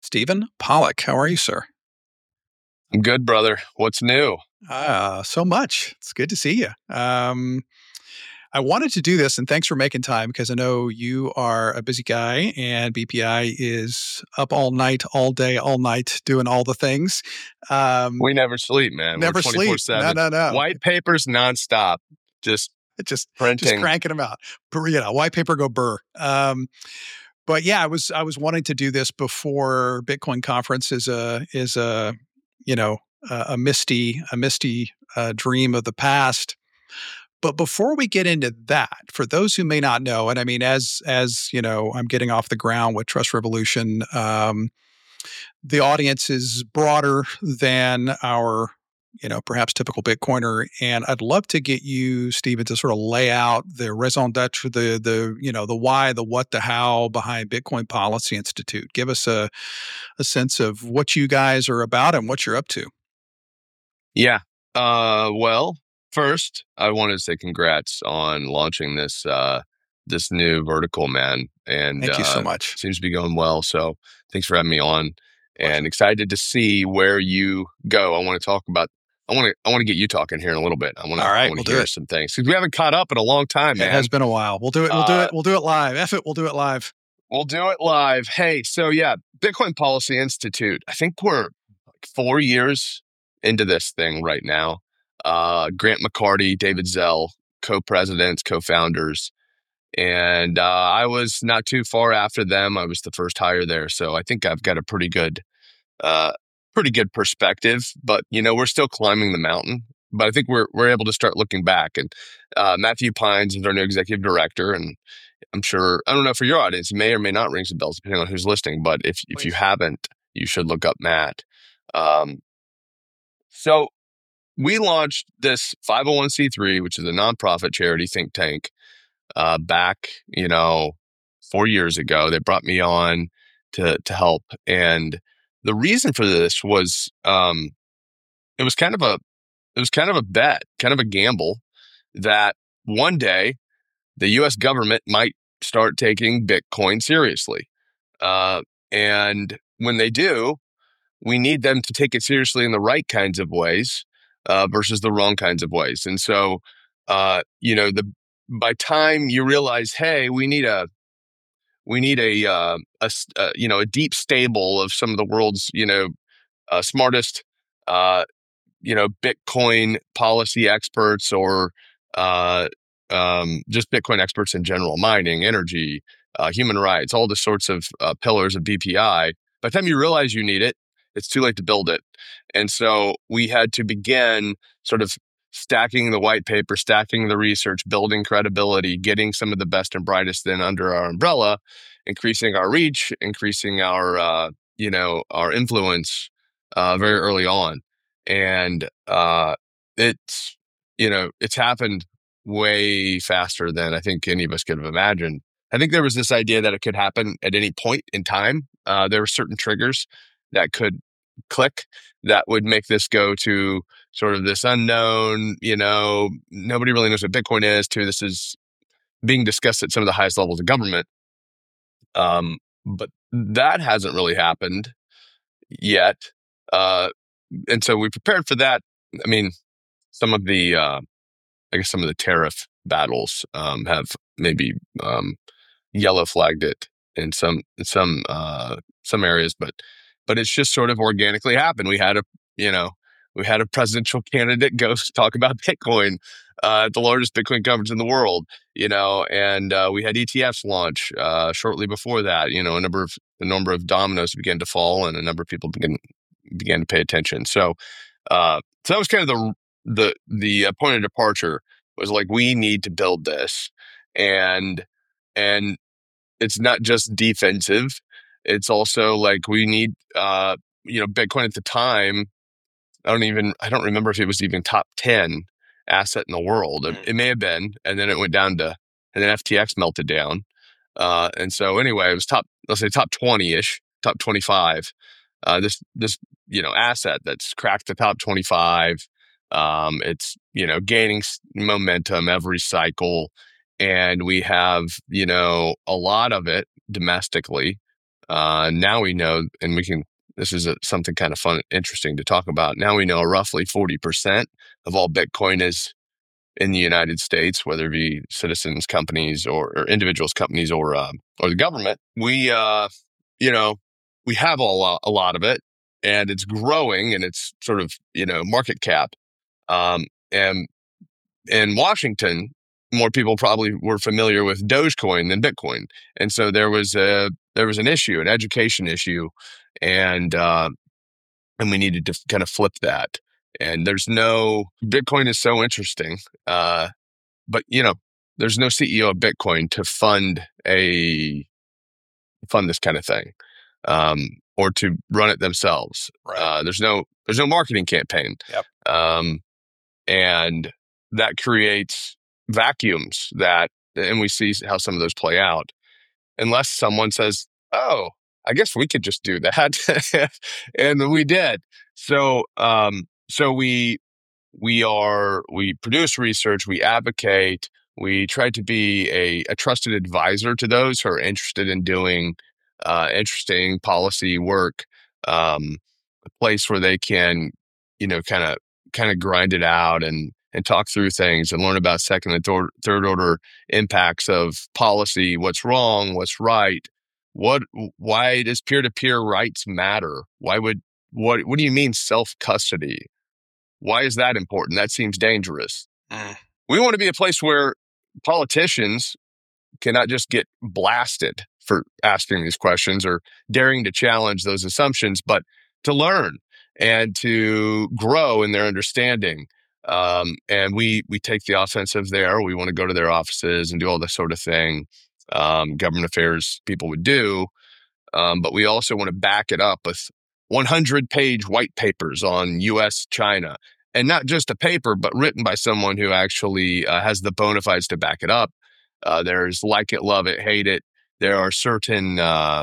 Stephen Pollock. How are you, sir? I'm good, brother. What's new? So much. It's good to see you. I wanted to do this, and thanks for making time because I know you are a busy guy, and BPI is up all night, all day, all night, doing all the things. We never sleep, man. Never We're sleep. 24/7. No. White papers nonstop. Just Just printing. cranking them out. White paper go burr. But yeah, I was wanting to do this before Bitcoin conference is a you know a misty dream of the past. But before we get into that, for those who may not know, and I mean, as you know, I'm getting off the ground with Trust Revolution. The audience is broader than our, perhaps typical Bitcoiner, and I'd love to get you, Stephen, to sort of lay out the raison d'être, the why, the what, the how behind Bitcoin Policy Institute. Give us a sense of what you guys are about and what you're up to. Yeah. Well, first, I wanted to say congrats on launching this new vertical, man. And Thank you so much. Seems to be going well. So thanks for having me on. Pleasure. And excited to see where you go. I want to get you talking here in a little bit. I want to hear some things because we haven't caught up in a long time, man. It has been a while. We'll do it. We'll do it live. We'll do it live. We'll do it live. Hey, so yeah, Bitcoin Policy Institute. I think we're like 4 years into this thing right now. Grant McCarty, David Zell, co-presidents, co-founders. And I was not too far after them. I was the first hire there. So I think I've got a pretty good perspective, but we're still climbing the mountain. But I think we're able to start looking back. And Matthew Pines is our new executive director. And I'm sure, I don't know, for your audience, it may or may not ring some bells depending on who's listening. But if you haven't, you should look up Matt. So we launched this 501c3, which is a nonprofit charity think tank, back, 4 years ago. They brought me on to help. And the reason for this was, it was kind of a bet, kind of a gamble that one day the U.S. government might start taking Bitcoin seriously. And when they do, we need them to take it seriously in the right kinds of ways, versus the wrong kinds of ways. And so, by time you realize, hey, we need a deep stable of some of the world's, smartest, Bitcoin policy experts or just Bitcoin experts in general, mining, energy, human rights, all the sorts of pillars of BPI. By the time you realize you need it, it's too late to build it. And so we had to begin sort of stacking the white paper, stacking the research, building credibility, getting some of the best and brightest in under our umbrella, increasing our reach, increasing our, our influence very early on. And it's happened way faster than I think any of us could have imagined. I think there was this idea that it could happen at any point in time. There were certain triggers that could click that would make this go to sort of this unknown, nobody really knows what Bitcoin is, to this is being discussed at some of the highest levels of government. But that hasn't really happened yet. And so we prepared for that. I mean, some of the tariff battles have maybe yellow flagged it in some areas, but it's just sort of organically happened. We had a presidential candidate go talk about Bitcoin at the largest Bitcoin conference in the world, and we had ETFs launch shortly before that. A number of dominoes began to fall, and a number of people began to pay attention. So that was kind of the point of departure, was like, we need to build this, and it's not just defensive. It's also like we need, Bitcoin at the time. I don't remember if it was even top 10 asset in the world. It may have been, and then it went down and then FTX melted down. And so anyway, it was let's say top 20-ish, top 25. This asset that's cracked the top 25. It's, gaining momentum every cycle. And we have, a lot of it domestically. Now we know, and this is something kind of fun, interesting to talk about. Now we know roughly 40% of all Bitcoin is in the United States, whether it be citizens, companies, or individuals, companies, or the government. We we have a lot of it, and it's growing, and it's sort of market cap. And in Washington, more people probably were familiar with Dogecoin than Bitcoin, and so there was an issue, an education issue, and we needed to kind of flip that. And Bitcoin is so interesting, but there's no CEO of Bitcoin to fund this kind of thing, or to run it themselves. Right. There's no marketing campaign. Yep. And that creates vacuums and we see how some of those play out, unless someone says, "Oh, I guess we could just do that," and we did. So we produce research, we advocate, we try to be a trusted advisor to those who are interested in doing interesting policy work, a place where they can, kind of grind it out and talk through things and learn about second and third order impacts of policy. What's wrong? What's right? Why does peer-to-peer rights matter? What do you mean self-custody? Why is that important? That seems dangerous. We want to be a place where politicians cannot just get blasted for asking these questions or daring to challenge those assumptions, but to learn and to grow in their understanding. And we take the offensive there. We want to go to their offices and do all this sort of thing government affairs people would do. But we also want to back it up with 100-page white papers on U.S. China, and not just a paper, but written by someone who actually has the bona fides to back it up. There's like it, love it, hate it. There are certain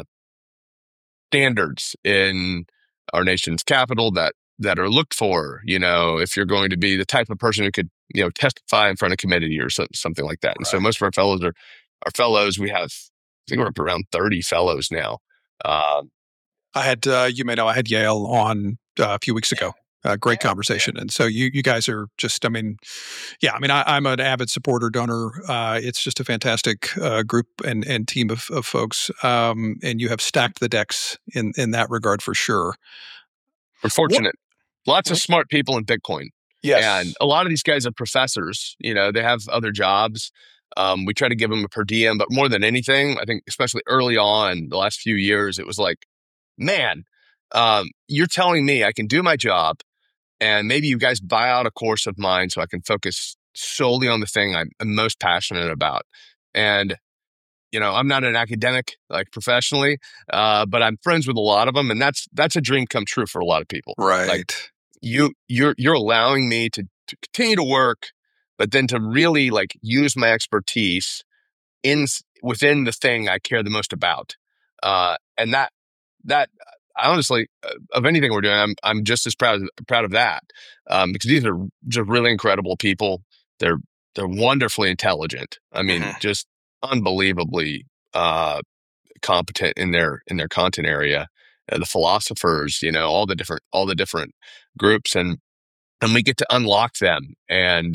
standards in our nation's capital that are looked for, if you're going to be the type of person who could, testify in front of committee or something like that. Right. And so most of our fellows are fellows. We have, I think we're up around 30 fellows now. I had, I had Yale on a few weeks ago. Great conversation. And so you guys are just, I'm an avid supporter, donor. It's just a fantastic group and team of folks. And you have stacked the decks in that regard for sure. We're fortunate. Lots of smart people in Bitcoin. Yes. And a lot of these guys are professors. They have other jobs. We try to give them a per diem, but more than anything, I think especially early on, the last few years, it was like, man, you're telling me I can do my job, and maybe you guys buy out a course of mine so I can focus solely on the thing I'm most passionate about. And, I'm not an academic, like professionally, but I'm friends with a lot of them. And that's a dream come true for a lot of people. Right. Like you're allowing me to continue to work, but then to really like use my expertise within the thing I care the most about. And that I honestly, of anything we're doing, I'm just as proud of that, because these are just really incredible people. They're wonderfully intelligent. I mean, just unbelievably competent in their content area. The philosophers, all the different groups, and we get to unlock them, and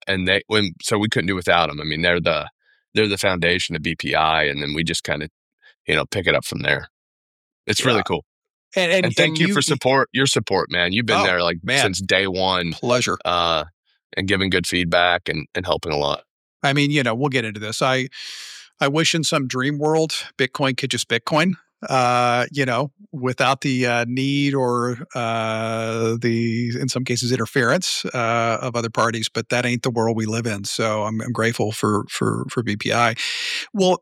so we couldn't do without them. I mean, they're the foundation of BPI, and then we just kind of pick it up from there. It's really cool. And thank you for your support, man. You've been there since day one. Pleasure. And giving good feedback and helping a lot. I mean, we'll get into this. I wish in some dream world, Bitcoin could just Bitcoin, without the need or in some cases, interference of other parties. But that ain't the world we live in. So I'm grateful for BPI. Well,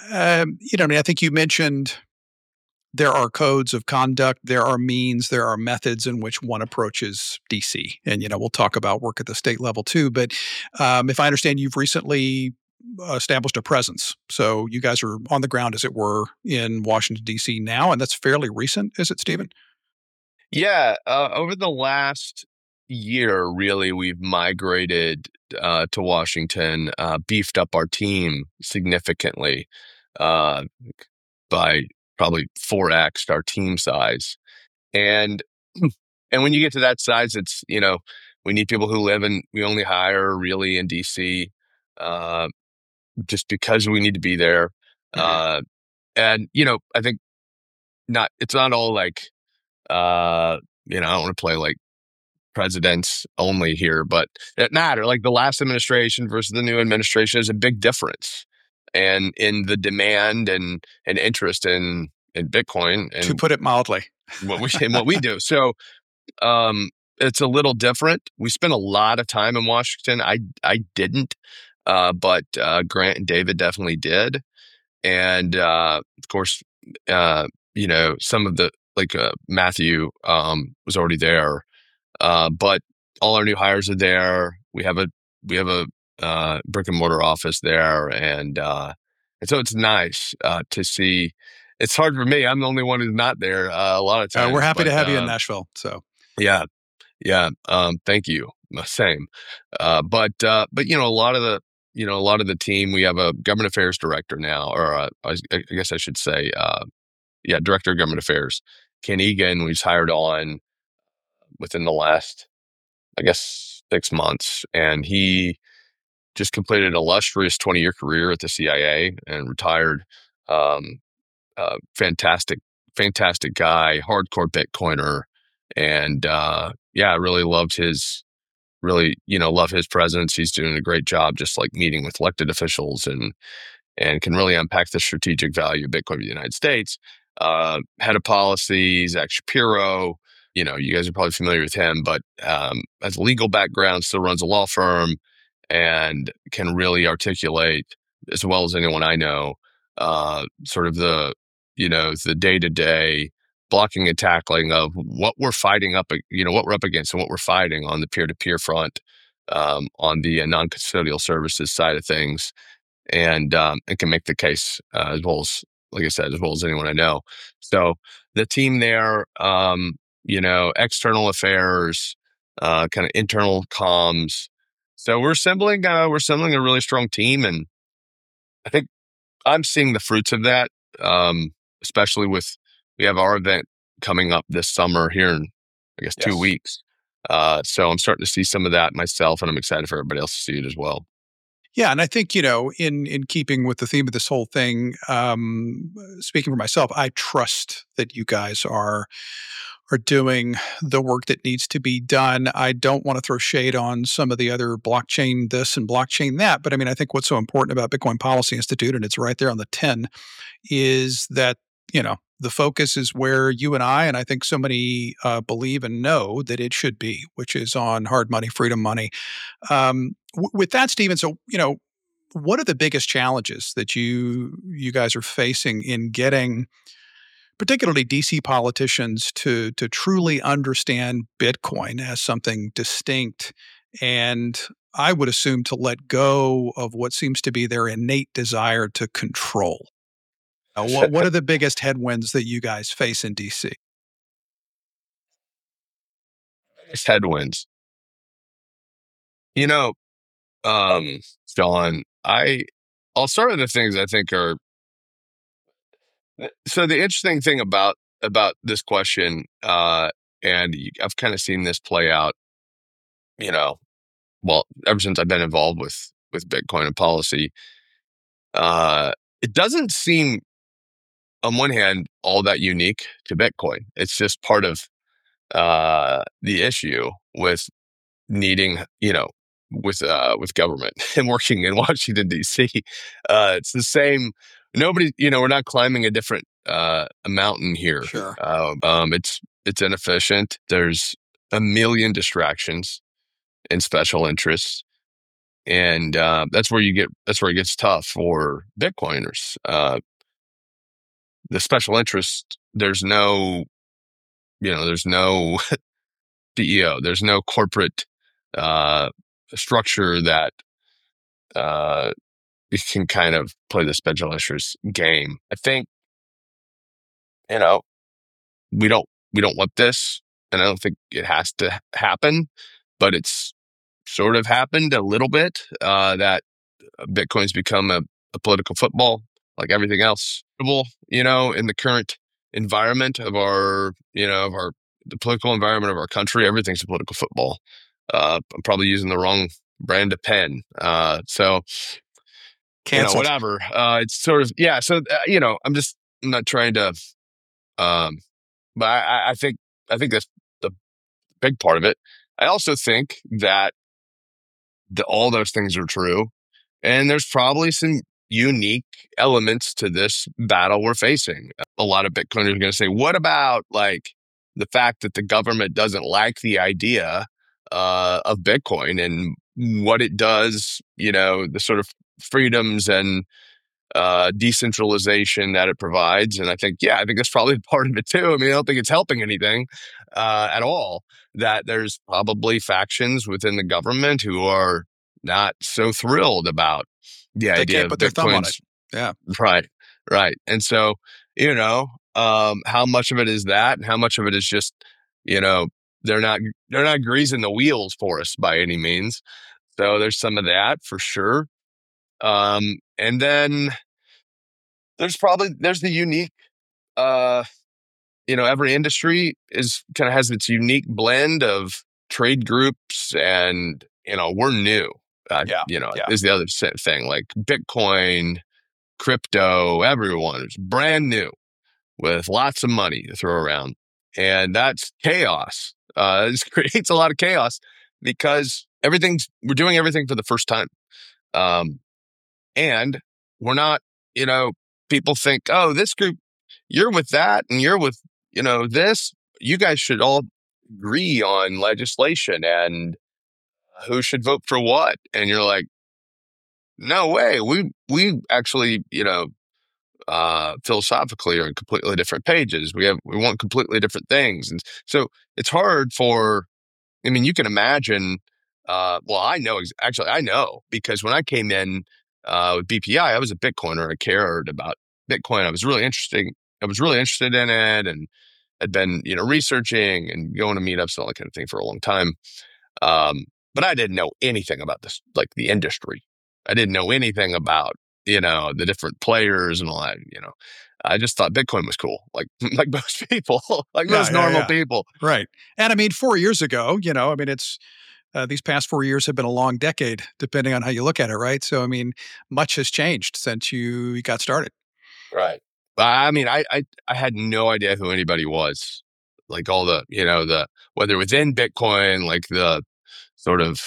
I think you mentioned there are codes of conduct, there are means, there are methods in which one approaches DC. And, we'll talk about work at the state level too. But if I understand, you've recently established a presence. So you guys are on the ground, as it were, in Washington, DC now. And that's fairly recent, is it, Stephen? Yeah. Over the last year, really, we've migrated to Washington, beefed up our team significantly by probably 4x our team size. And when you get to that size, it's, we need people who live in, we only hire really in DC, just because we need to be there. And, I think it's not all like, I don't want to play like presidents only here, but it matter. Like the last administration versus the new administration is a big difference, and in the demand and interest in Bitcoin, and to put it mildly, what we do. So it's a little different. We spent a lot of time in Washington. I didn't, but Grant and David definitely did, and of course, some of the Matthew was already there. But all our new hires are there. We have a brick and mortar office there, and so it's nice to see. It's hard for me. I'm the only one who's not there a lot of times. We're happy to have you in Nashville. So yeah. Thank you. Same. But a lot of the team. We have a government affairs director now, or I guess I should say, director of government affairs, Ken Egan. We've hired on within the last, I guess, 6 months. And he just completed an illustrious 20-year career at the CIA and retired. Fantastic guy, hardcore Bitcoiner. And I really love his presence. He's doing a great job just like meeting with elected officials and can really unpack the strategic value of Bitcoin in the United States. Head of policy, Zach Shapiro. You guys are probably familiar with him, but has a legal background, still runs a law firm, and can really articulate, as well as anyone I know, sort of the day-to-day blocking and tackling of what we're fighting up, what we're up against and what we're fighting on the peer-to-peer front, on the non-custodial services side of things, and can make the case as well as, like I said, as well as anyone I know. So the team there, external affairs, kind of internal comms. So we're assembling a really strong team, and I think I'm seeing the fruits of that, especially we have our event coming up this summer here in, I guess, 2 weeks. So I'm starting to see some of that myself, and I'm excited for everybody else to see it as well. Yeah, and I think, in keeping with the theme of this whole thing, speaking for myself, I trust that you guys are doing the work that needs to be done. I don't want to throw shade on some of the other blockchain this and blockchain that, but I mean, I think what's so important about Bitcoin Policy Institute, and it's right there on the tin, is that, the focus is where you and I think so many believe and know that it should be, which is on hard money, freedom money. With that, Stephen, so, what are the biggest challenges that you guys are facing in getting particularly DC politicians to truly understand Bitcoin as something distinct, and I would assume to let go of what seems to be their innate desire to control? What are the biggest headwinds that you guys face in DC? It's headwinds. John, I'll start with the things I think are. So the interesting thing about this question, and I've kind of seen this play out, ever since I've been involved with Bitcoin and policy, it doesn't seem, on one hand, all that unique to Bitcoin. It's just part of the issue with needing, with government and working in Washington, D.C. It's the same. Nobody, we're not climbing a different mountain here. Sure. It's inefficient. There's a million distractions and special interests. And that's where it gets tough for Bitcoiners. The special interest, there's no CEO, there's no corporate structure that it can kind of play the special interest game. I think, we don't want this, and I don't think it has to happen, but it's sort of happened a little bit, that Bitcoin's become a political football like everything else, in the current environment of the political environment of our country, everything's a political football. I'm probably using the wrong brand of pen. So, Canceled. whatever. It's sort of, yeah. So, I'm not trying to, but I think that's the big part of it. I also think that all those things are true. And there's probably some unique elements to this battle we're facing. A lot of Bitcoiners are going to say, what about like the fact that the government doesn't like the idea of Bitcoin and what it does, the sort of freedoms and decentralization that it provides. And I think that's probably part of it too. I mean, I don't think it's helping anything at all, that there's probably factions within the government who are not so thrilled about the idea of put their thumb on it. Bitcoin's. Yeah. Right. And so, how much of it is that and how much of it is just, they're not greasing the wheels for us by any means. So there's some of that for sure. And then there's the unique, every industry has its unique blend of trade groups and, we're new. Is the other thing, like Bitcoin, crypto, everyone is brand new with lots of money to throw around. And that's chaos. This creates a lot of chaos because we're doing everything for the first time. And we're not, people think, oh, this group, you're with that and you're with, this, you guys should all agree on legislation and who should vote for what. And you're like, no way. We actually, philosophically are on completely different pages. We want completely different things. And so it's hard you can imagine, I know because when I came in with BPI, I was a Bitcoiner. I cared about Bitcoin. I was really interested in it and had been, researching and going to meetups and all that kind of thing for a long time. But I didn't know anything about this, like the industry. I didn't know anything about, the different players and all that, I just thought Bitcoin was cool, like most people, most normal people. Right. And 4 years ago, it's these past 4 years have been a long decade, depending on how you look at it, right? So, much has changed since you got started. Right. I had no idea who anybody was, like all the, whether within Bitcoin, like the sort of,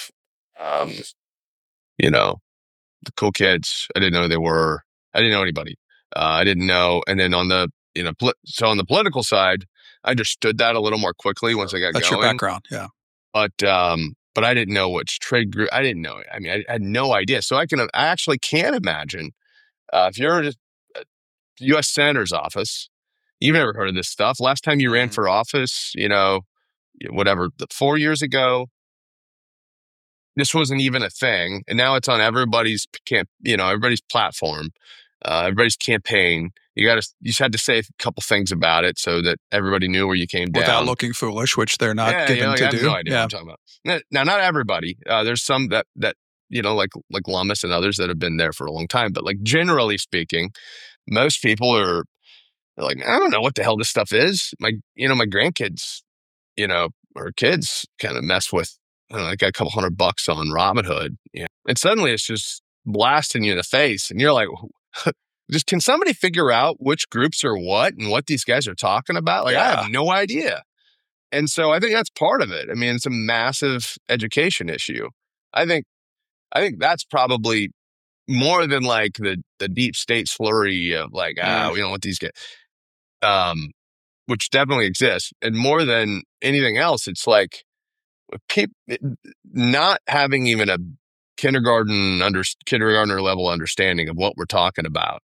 the cool kids. I didn't know who they were. I didn't know anybody. I didn't know. And then on the, on the political side, I understood that a little more quickly once I got going. That's your background. Yeah. But I didn't know which trade group. I didn't know. I had no idea. So I actually can imagine if you're just a U.S. Senator's office, you've never heard of this stuff. Last time you ran for office, 4 years ago, this wasn't even a thing, and now it's on everybody's everybody's platform, everybody's campaign. You just had to say a couple things about it so that everybody knew where you came down without looking foolish, which they're not given to do. I have no idea what I'm talking about. Now, not everybody. There's some that like Lummis and others that have been there for a long time, but like generally speaking, most people are like, I don't know what the hell this stuff is. My grandkids, or kids kind of mess with. I got a couple $100 on Robinhood, and suddenly it's just blasting you in the face, and you're like, just can somebody figure out which groups are what and what these guys are talking about? Like, I have no idea. And so I think that's part of it. It's a massive education issue. I think that's probably more than like the deep state slurry of like, we don't know what these guys, which definitely exists. And more than anything else, it's like, not having even a kindergartner level understanding of what we're talking about,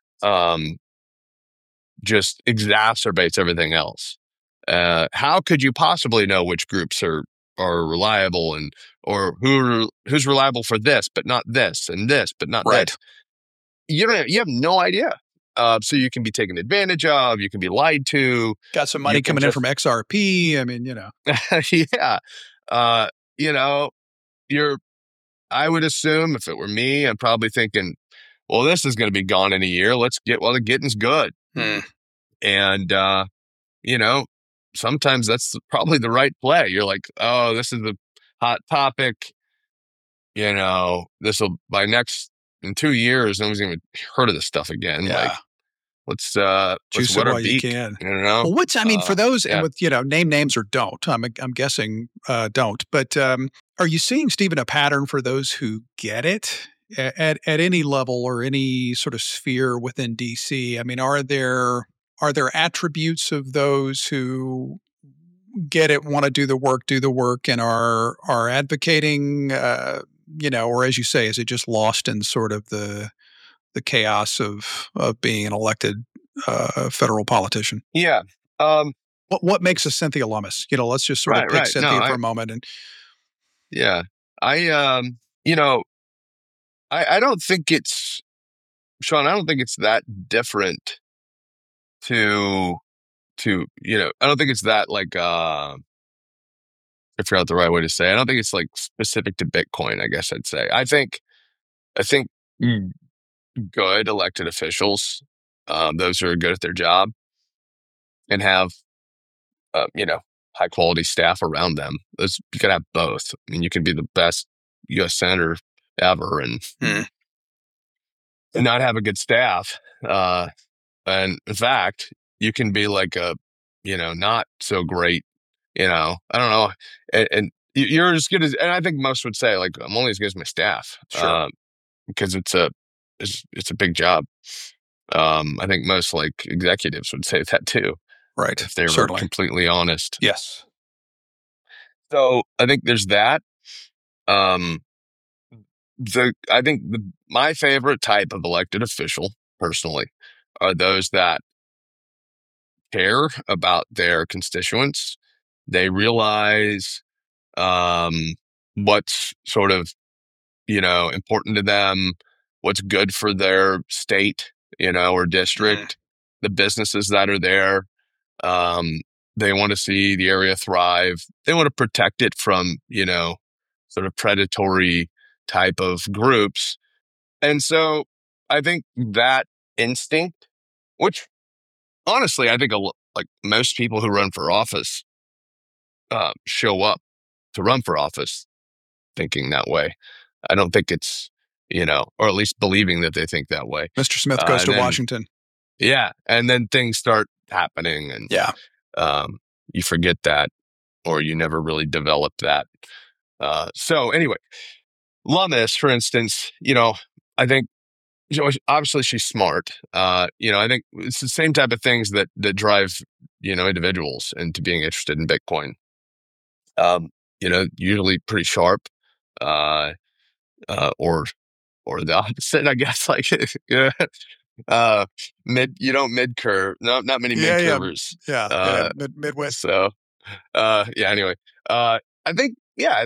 just exacerbates everything else. How could you possibly know which groups are reliable or who's reliable for this but not this and this but not this? You have no idea. So you can be taken advantage of. You can be lied to. Got some money coming in from XRP. Yeah. I would assume if it were me, I'm probably thinking, well, this is going to be gone in a year. Let's get while the getting's good. Hmm. And, sometimes that's probably the right play. You're like, oh, this is the hot topic. In 2 years, no one's even heard of this stuff again. Yeah. Like, let's Juice wet it our while you beak. can. Well, for those, yeah. and with, name names or don't, I'm guessing don't. But are you seeing, Stephen, a pattern for those who get it at any level or any sort of sphere within DC? I mean, are there attributes of those who get it, want to do the work, and are advocating, or as you say, is it just lost in sort of the chaos of being an elected federal politician? Yeah. Um, What makes a Cynthia Lummis? Let's just sort of pick right. Cynthia No, for a moment. And yeah, I I don't think it's Sean. I don't think it's that different to I don't think it's that like I forgot the right way to say it. I don't think it's like specific to Bitcoin, I guess I'd say. I think good elected officials, those who are good at their job and have high quality staff around them. You can have both. I mean, you can be the best US senator ever and not have a good staff. And in fact, you can be like a not so great, I don't know. And you're as good as, and I think most would say, like, I'm only as good as my staff. Sure. Because it's a big job. I think most like executives would say that too, Right. if they were Certainly. completely honest. Yes. So I think there's that. My favorite type of elected official, personally, are those that care about their constituents. They realize what's sort of important to them, what's good for their state, or district, the businesses that are there. They want to see the area thrive. They want to protect it from, sort of predatory type of groups. And so I think that instinct, which honestly, I think like most people who run for office show up to run for office thinking that way. I don't think it's, or at least believing that they think that way. Mr. Smith goes to Washington. Yeah. And then things start happening and you forget that, or you never really develop that. So anyway, Lummis, for instance, I think obviously she's smart. I think it's the same type of things that drive, individuals into being interested in Bitcoin. Usually pretty sharp, or the opposite, I guess. Like, mid curve. No, not many mid curvers. Yeah. Midwest. So, anyway, I think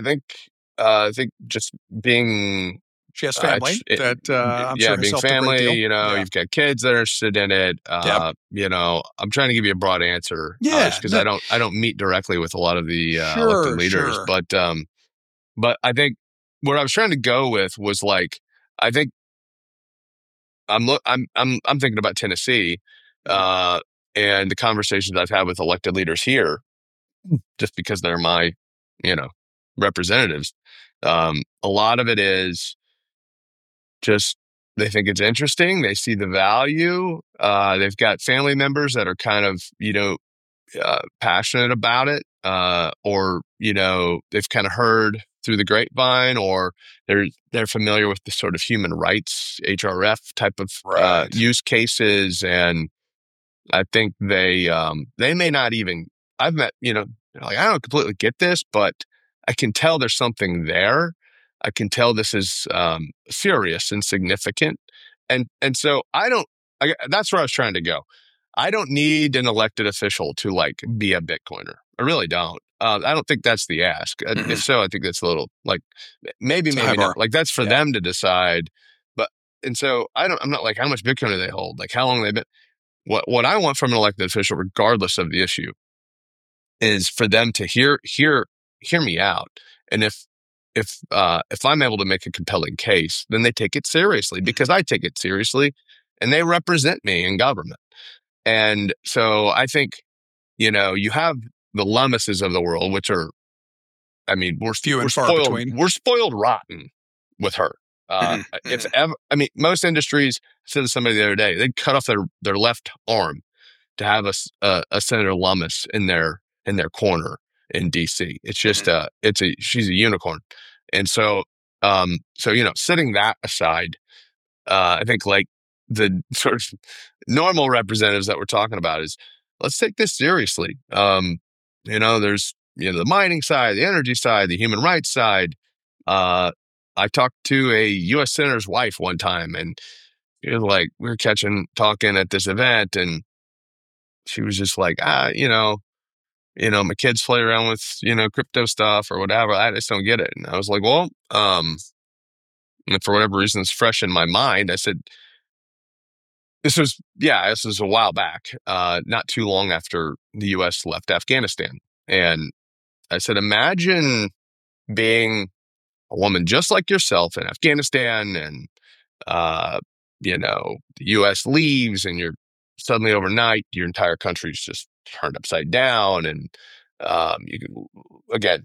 just being. She has family I'm sure being family, you've got kids that are interested in it. I'm trying to give you a broad answer. Because I don't meet directly with a lot of the elected leaders, sure. But I think what I was trying to go with was like, I think I'm thinking about Tennessee, and the conversations I've had with elected leaders here, just because they're my, representatives. A lot of it is just they think it's interesting. They see the value. They've got family members that are kind of, passionate about it, or, they've kind of heard through the grapevine, or they're familiar with the sort of human rights, HRF type of use cases. And I think they may not even, I've met, like, I don't completely get this, but I can tell there's something there. I can tell this is serious and significant. And so that's where I was trying to go. I don't need an elected official to like be a Bitcoiner. I really don't. I don't think that's the ask. If so, I think that's a little like maybe not. Like that's for them to decide. And so I'm not like, how much Bitcoin do they hold? Like how long have they been? What I want from an elected official, regardless of the issue, is for them to hear me out. And if if I'm able to make a compelling case, then they take it seriously because I take it seriously, and they represent me in government. And so I think, you have the Lummises of the world, which are, I mean, Few we're and far spoiled. between. We're spoiled rotten with her. If ever, I mean, most industries. I said to somebody the other day, they'd cut off their left arm to have a Senator Lummis in their corner in DC. It's just she's a unicorn. And so setting that aside, I think like the sort of normal representatives that we're talking about is, let's take this seriously. There's the mining side, the energy side, the human rights side. I talked to a U.S. senator's wife one time, and it was like we were talking at this event, and she was just like, my kids play around with crypto stuff or whatever. I just don't get it. And I was like, well, and for whatever reason, it's fresh in my mind. I said, this was a while back, not too long after the U.S. left Afghanistan. And I said, imagine being a woman just like yourself in Afghanistan, and, the U.S. leaves, and you're suddenly overnight, your entire country's just turned upside down. And you can, again,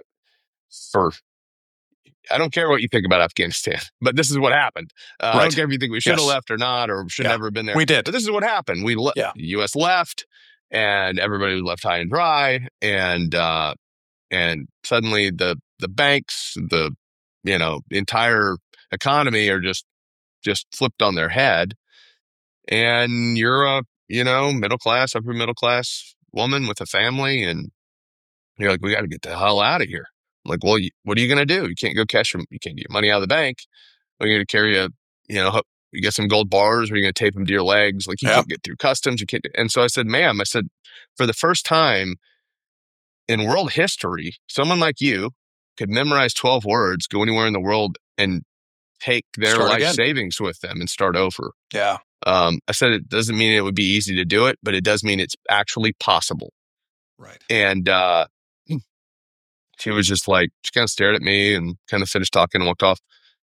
I don't care what you think about Afghanistan, but this is what happened. Right. I don't care if you think we should have left or not, or should never have been there. We did. But this is what happened. The U.S. left, and everybody was left high and dry. And suddenly the banks, the entire economy are just flipped on their head. And you're a, middle class, upper middle class woman with a family, and you're like, we got to get the hell out of here. I'm like, well, what are you going to do? You can't go you can't get your money out of the bank. Are you going to carry you get some gold bars, or are you going to tape them to your legs? Like, you can't get through customs. You can't. And so I said, ma'am, for the first time in world history, someone like you could memorize 12 words, go anywhere in the world, and take their life savings with them and start over. Yeah. I said, it doesn't mean it would be easy to do it, but it does mean it's actually possible. Right. And she was just like, she kind of stared at me and kind of finished talking and walked off.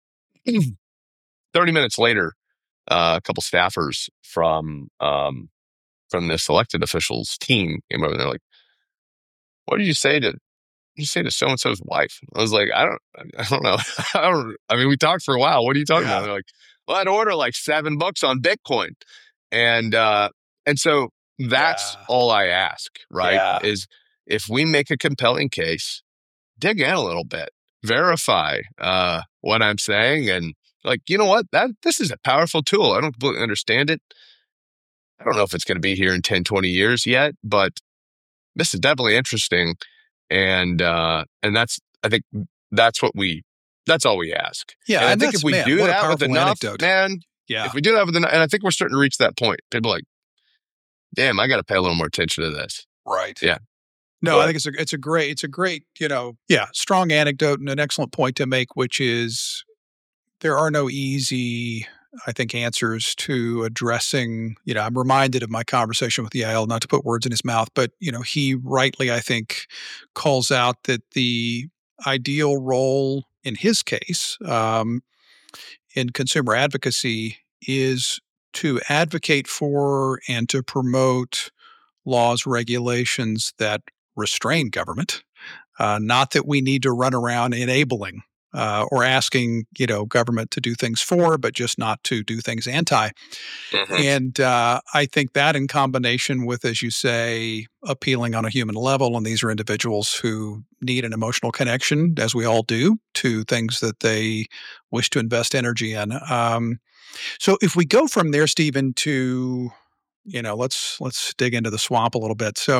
30 minutes later, a couple staffers from this elected officials team came over, and they're like, what did you say to so-and-so's wife? I was like, I don't know. I mean, we talked for a while. What are you talking about? They're like, well, I'd order like 7 books on Bitcoin. And so that's all I ask, right? Is if we make a compelling case, dig in a little bit, verify what I'm saying. And like, you know what? This is a powerful tool. I don't completely understand it. I don't know if it's going to be here in 10, 20 years yet, but this is definitely interesting. And that's, I think that's all we ask. Yeah. And I think if we do that with enough, man, if we do that with enough, and I think we're starting to reach that point, people are like, damn, I got to pay a little more attention to this. Right. Yeah. No, I think it's a great, strong anecdote and an excellent point to make, which is there are no easy, I think, answers to addressing, I'm reminded of my conversation with Yael, not to put words in his mouth, but, he rightly, I think, calls out that the ideal role in his case in consumer advocacy is to advocate for and to promote laws, regulations that restrain government, not that we need to run around enabling or asking, government to do things for, but just not to do things anti. Mm-hmm. And I think that in combination with, as you say, appealing on a human level, and these are individuals who need an emotional connection, as we all do, to things that they wish to invest energy in. So if we go from there, Stephen, to, let's dig into the swamp a little bit. So,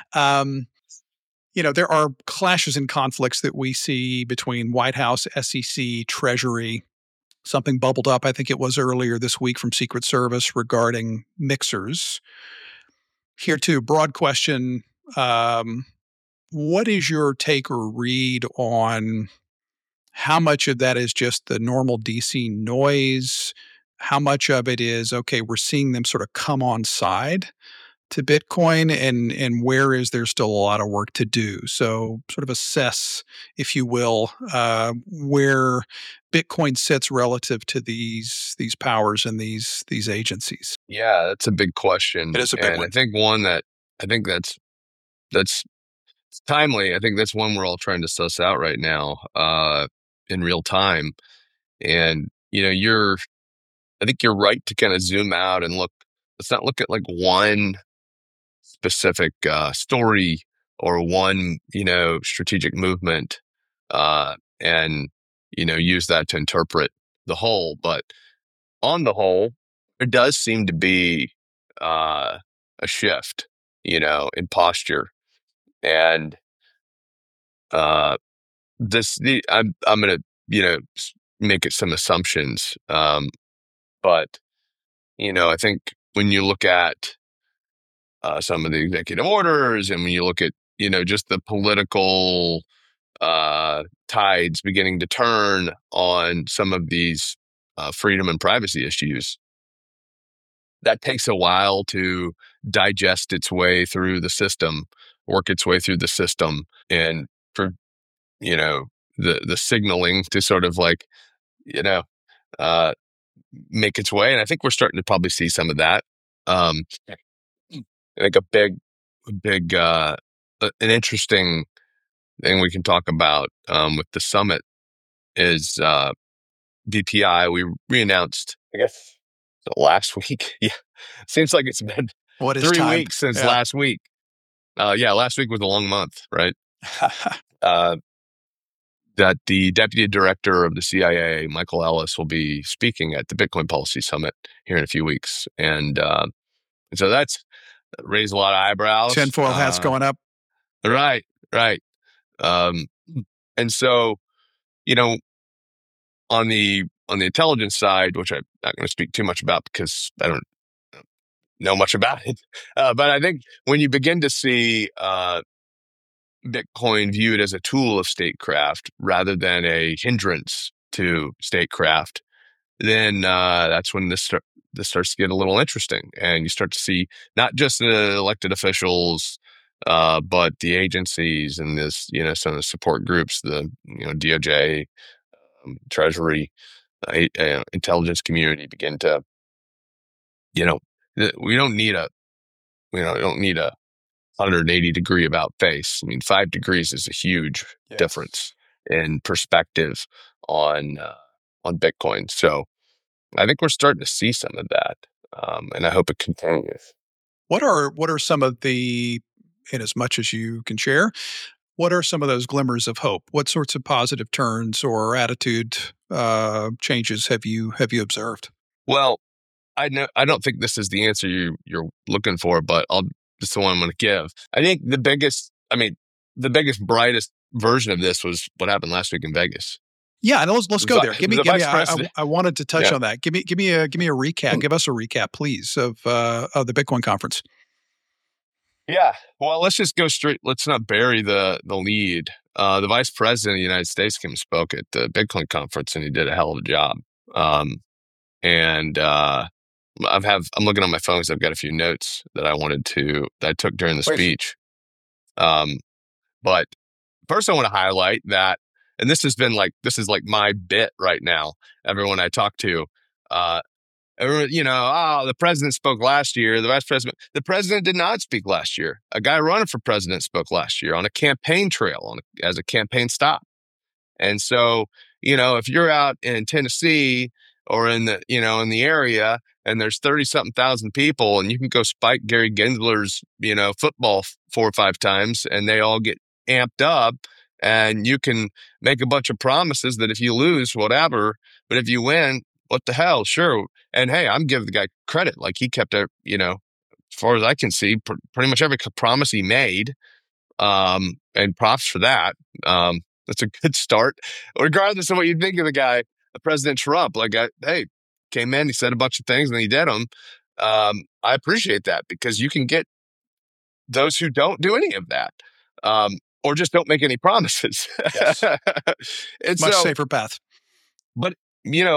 there are clashes and conflicts that we see between White House, SEC, Treasury. Something bubbled up, I think it was earlier this week, from Secret Service regarding mixers. Here too, broad question. What is your take or read on how much of that is just the normal DC noise? How much of it is, okay, we're seeing them sort of come on side, to Bitcoin, and where is there still a lot of work to do? So sort of assess, if you will, where Bitcoin sits relative to these powers and these agencies. Yeah, that's a big question. It is a big And I one. think one that I think that's timely. I think that's one we're all trying to suss out right now, in real time. And, I think you're right to kind of zoom out and look. Let's not look at like one specific story or one, strategic movement, and, use that to interpret the whole. But on the whole, there does seem to be a shift, in posture. And uh, I'm going to, make it some assumptions. But, I think when you look at some of the executive orders, and when you look at, just the political tides beginning to turn on some of these freedom and privacy issues, that takes a while to digest its way through the system, work its way through the system, and for, the signaling to sort of like, uh, make its way. And I think we're starting to probably see some of that. Um, I think an interesting thing we can talk about with the summit is BPI. We reannounced, I guess, last week. Yeah, seems like it's been What is 3 time? weeks since Yeah. last week. Yeah, last week was a long month, right? That the deputy director of the CIA, Michael Ellis, will be speaking at the Bitcoin Policy Summit here in a few weeks, and so that's raised a lot of eyebrows. Tinfoil hats going up. Right, right. Um, and so, you know, on the intelligence side, which I'm not going to speak too much about because I don't know much about it, but I think when you begin to see Bitcoin viewed as a tool of statecraft rather than a hindrance to statecraft, then that's when this starts to get a little interesting, and you start to see not just the elected officials, but the agencies and some of the support groups, the DOJ, Treasury, intelligence community begin to, we don't need a 180-degree about face. I mean, 5 degrees is a huge difference in perspective on Bitcoin. So I think we're starting to see some of that, and I hope it continues. What are some of the, in as much as you can share, what are some of those glimmers of hope? What sorts of positive turns or attitude changes have you observed? Well, I don't think this is the answer you're looking for, but it's the one I'm going to give. I think the biggest, brightest version of this was what happened last week in Vegas. Yeah, and let's go there. Give me. President. I wanted to touch on that. Give me a recap. Give us a recap, please, of the Bitcoin conference. Yeah. Well, let's just go straight. Let's not bury the lead. The vice president of the United States came and spoke at the Bitcoin conference, and he did a hell of a job. And I'm looking on my phone because I've got a few notes that I took during the speech. But first I want to highlight that, and this is like my bit right now. Everyone I talk to, the president spoke last year. The president did not speak last year. A guy running for president spoke last year on a campaign trail as a campaign stop. And so, if you're out in Tennessee or in the area, and there's 30-something thousand people, and you can go spike Gary Gensler's, football 4 or 5 times, and they all get amped up, and you can make a bunch of promises that if you lose, whatever, but if you win, what the hell? Sure. And hey, I'm giving the guy credit. Like, he kept as far as I can see, pretty much every promise he made, and props for that. That's a good start, regardless of what you think of the guy. President Trump, hey, came in, he said a bunch of things, and he did them. I appreciate that, because you can get those who don't do any of that, or just don't make any promises. Yes. It's much safer path. But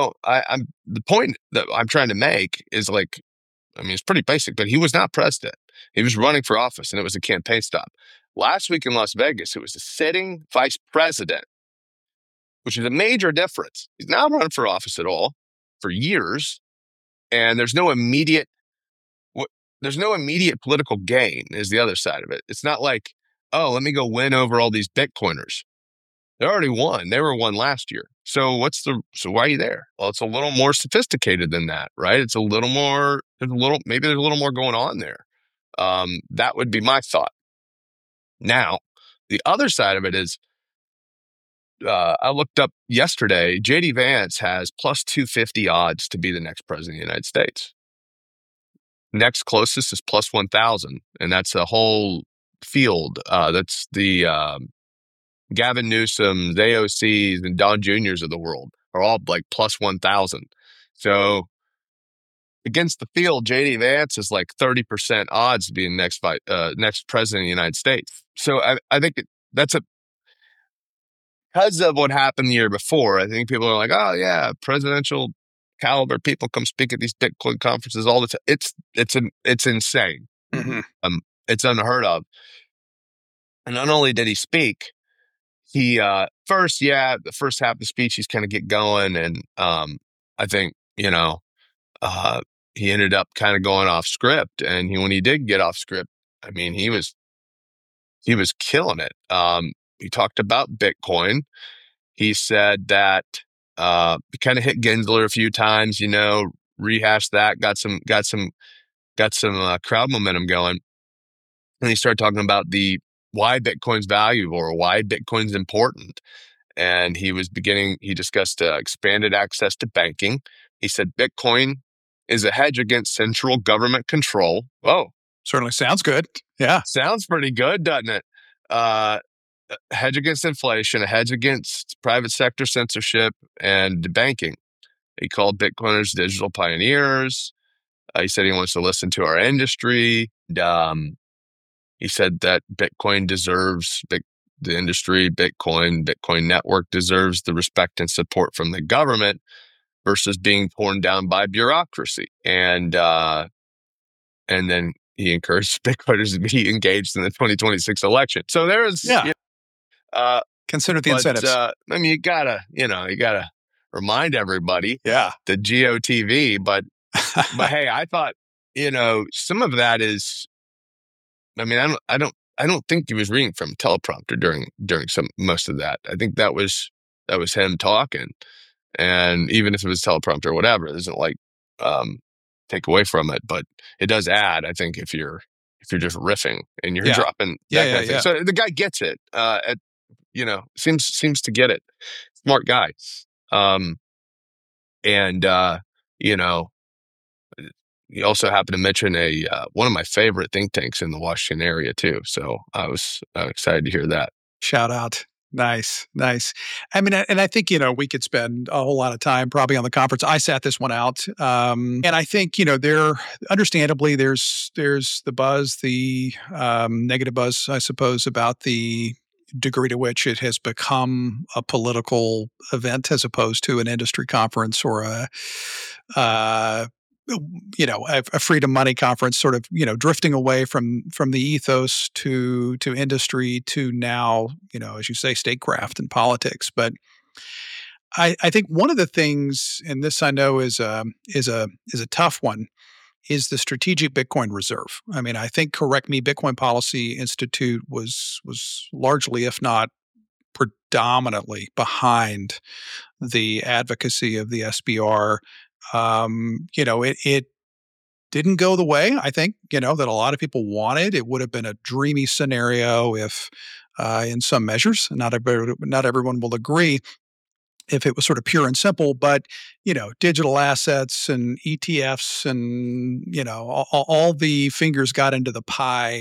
the point that I'm trying to make is it's pretty basic. But he was not president. He was running for office, and it was a campaign stop. Last week in Las Vegas, it was a sitting vice president, which is a major difference. He's not running for office at all for years, and there's no immediate political gain is the other side of it. It's not like, oh, let me go win over all these Bitcoiners. They already won. They were won last year. So why are you there? Well, it's a little more sophisticated than that, right? It's maybe there's a little more going on there. That would be my thought. Now, the other side of it is, I looked up yesterday, JD Vance has plus 250 odds to be the next president of the United States. Next closest is plus 1,000, and that's a whole field. That's the Gavin Newsom, AOCs, and Don Juniors of the world are all like plus 1,000. So against the field, JD Vance is like 30% odds to be the next president of the United States. So I think that's because of what happened the year before. I think people are like, oh yeah, presidential caliber people come speak at these Bitcoin conferences all the time. It's insane. Mm-hmm. It's unheard of. And not only did he speak, he the first half of the speech, he's kind of get going, and I think he ended up kind of going off script. And when he did get off script, I mean, he was killing it. He talked about Bitcoin. He said that he kind of hit Gensler a few times, rehashed that, got some crowd momentum going. And he started talking about why Bitcoin's valuable or why Bitcoin's important. And he discussed expanded access to banking. He said Bitcoin is a hedge against central government control. Oh, certainly sounds good. Yeah. Sounds pretty good, doesn't it? A hedge against inflation, a hedge against private sector censorship and banking. He called Bitcoiners digital pioneers. He said he wants to listen to our industry. He said that Bitcoin deserves the industry, Bitcoin network deserves the respect and support from the government versus being torn down by bureaucracy. And then he encouraged Bitcoiners to be engaged in the 2026 election. So there is, consider the incentives. I mean, you gotta remind everybody, the GOTV. But hey, I thought, some of that is. I mean, I don't think he was reading from a teleprompter during most of that. I think that was him talking, and even if it was teleprompter or whatever, it doesn't take away from it, but it does add. I think if you're just riffing and you're dropping that kind of thing. So the guy gets it. Seems to get it. Smart guy. He also happened to mention one of my favorite think tanks in the Washington area too. So I was excited to hear that. Shout out. Nice. I mean, and I think, we could spend a whole lot of time probably on the conference. I sat this one out. And I think, understandably, there's the buzz, the negative buzz, I suppose, about the degree to which it has become a political event as opposed to an industry conference or a freedom money conference, sort of, drifting away from the ethos to industry to now, as you say, statecraft and politics. But I think one of the things, and this I know is a tough one, is the Strategic Bitcoin Reserve. I mean, I think, correct me, Bitcoin Policy Institute was largely, if not predominantly, behind the advocacy of the SBR. It didn't go the way I think, that a lot of people wanted. It would have been a dreamy scenario if, in some measures, not everyone will agree, if it was sort of pure and simple, but, digital assets and ETFs and, all the fingers got into the pie.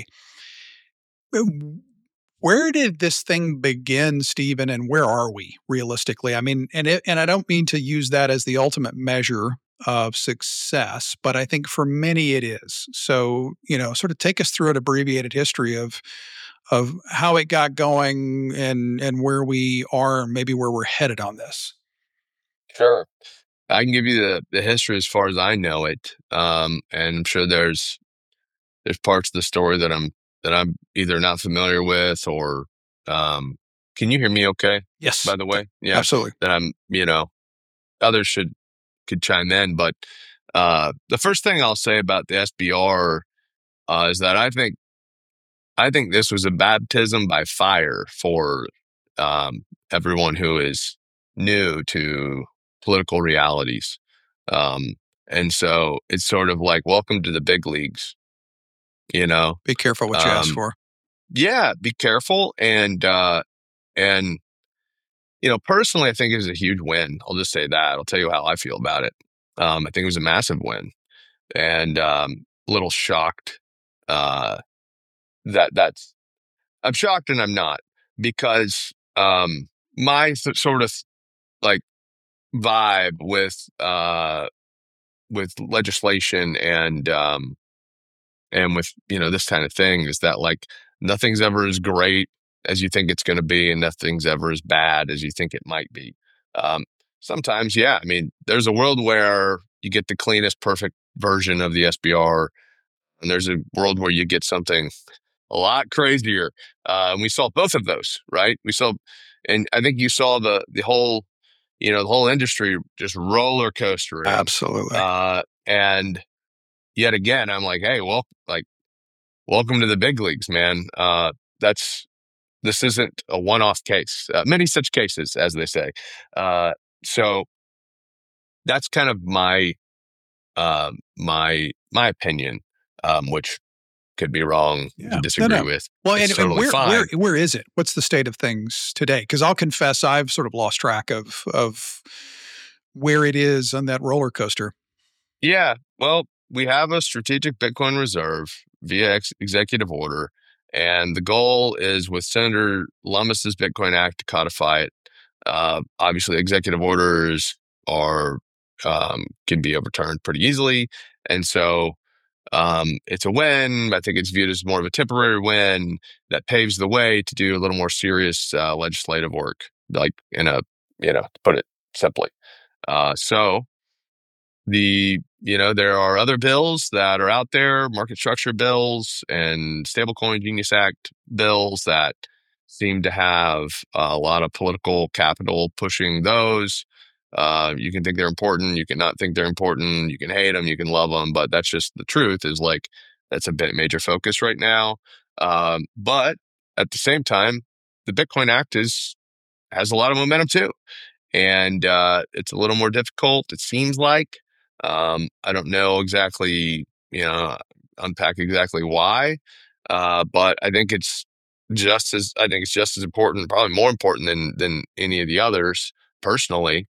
Where did this thing begin, Stephen, and where are we realistically? I mean, and I don't mean to use that as the ultimate measure of success, but I think for many it is. So, sort of take us through an abbreviated history of how it got going and where we are, maybe where we're headed on this. Sure. I can give you the history as far as I know it. And I'm sure there's there's parts of the story that I'm either not familiar with or, can you hear me okay? Yes. By the way? Yeah. Absolutely. That I'm, others could chime in, but, the first thing I'll say about the SBR, is that I think this was a baptism by fire for, everyone who is new to political realities. Um, and so it's sort of like, welcome to the big leagues, you know? Be careful what you ask for. Yeah, be careful. And, personally, I think it was a huge win. I'll just say that. I'll tell you how I feel about it. I think it was a massive win, and, a little shocked, that's I'm shocked and I'm not, because, my sort of like vibe with legislation and with, this kind of thing is that, like, nothing's ever as great as you think it's going to be, and nothing's ever as bad as you think it might be. Um, Sometimes, yeah, I mean, there's a world where you get the cleanest, perfect version of the SBR, and there's a world where you get something a lot crazier. And we saw both of those, right? And I think you saw the whole, the whole industry just roller coastering. Absolutely. And yet again, I'm like, hey, well, like, welcome to the big leagues, man. This isn't a one-off case. Many such cases, as they say. So that's kind of my opinion, which could be wrong, Yeah. disagree No. with. Well, It's and totally fine. where is it? What's the state of things today? Because I'll confess, I've sort of lost track of where it is on that roller coaster. Yeah, well, we have a strategic Bitcoin reserve via executive order, and the goal is with Senator Lummis's Bitcoin Act to codify it. Obviously, executive orders are can be overturned pretty easily, and so it's a win. I think it's viewed as more of a temporary win that paves the way to do a little more serious legislative work, like to put it simply. So there are other bills that are out there, market structure bills and stablecoin Genius Act bills that seem to have a lot of political capital pushing those. You can think they're important, you can not think they're important, you can hate them, you can love them, but that's just the truth. Is like that's a bit major focus right now. But at the same time, the Bitcoin Act has a lot of momentum too, and it's a little more difficult. It seems like. I don't know exactly, unpack exactly why, but I think it's just as important, probably more important than any of the others personally.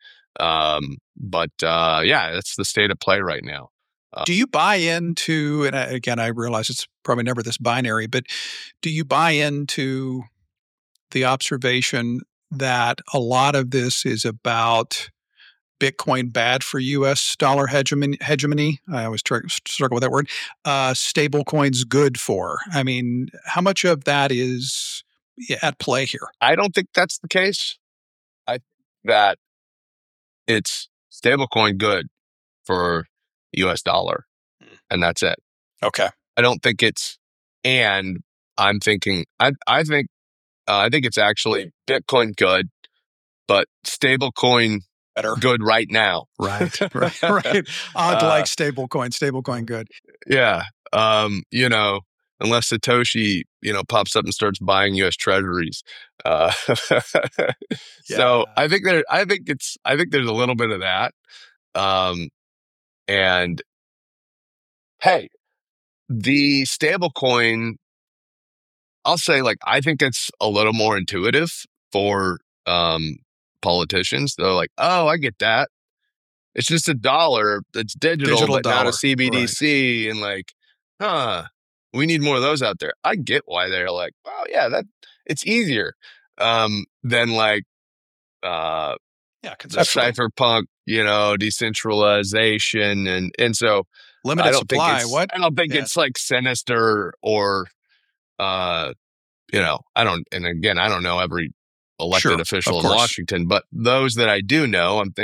Yeah, that's the state of play right now. Do you buy into, and again, I realize it's probably never this binary, but do you buy into the observation that a lot of this is about Bitcoin bad for U.S. dollar hegemony? I always struggle with that word. Stable coins good for? I mean, how much of that is at play here? I don't think that's the case. I think that it's stablecoin good for U.S. dollar, and that's it. Okay. I don't think it's, and I'm thinking, I think it's actually Bitcoin good, but stablecoin better good right now. Right. I'd like stablecoin good. Yeah. Unless Satoshi, pops up and starts buying U.S. treasuries. So I think there's a little bit of that. And hey, the stablecoin, I'll say, like, I think it's a little more intuitive for politicians. They're like, oh, I get that. It's just a dollar that's digital but dollar. Not a CBDC. Right. And like, we need more of those out there. I get why they're like, oh yeah, that it's easier than like the cypherpunk, decentralization and so limited supply. I don't think it's like sinister or I don't know every elected official in Washington, but those that I do know, I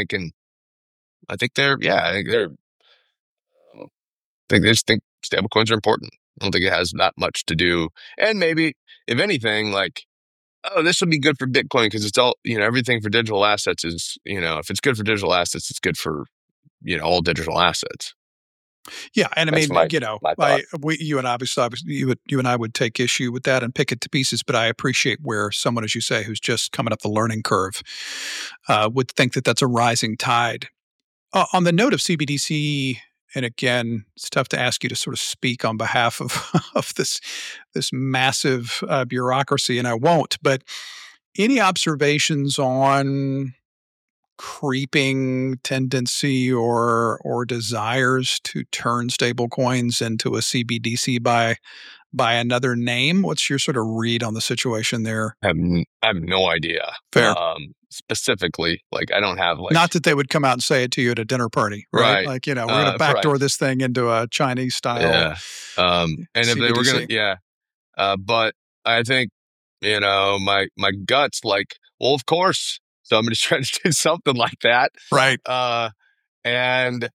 think they just think stablecoins are important. I don't think it has that much to do. And maybe, if anything, like, oh, this would be good for Bitcoin because it's all, everything for digital assets is, if it's good for digital assets, it's good for, all digital assets. Yeah, and I That's mean, my thought. you and obviously you and I would take issue with that and pick it to pieces. But I appreciate where someone, as you say, who's just coming up the learning curve, would think that that's a rising tide. On the note of CBDC, and again, it's tough to ask you to sort of speak on behalf of of this massive bureaucracy, and I won't. But any observations on creeping tendency or desires to turn stablecoins into a CBDC by another name? What's your sort of read on the situation there? I have no idea. Fair. Specifically, like, I don't have Not that they would come out and say it to you at a dinner party, right? Right. Like, we're going to backdoor right. this thing into a Chinese style. Yeah. And if they were CBDC. gonna, but I think, my gut's like, well, of course somebody's trying to do something like that. Right. And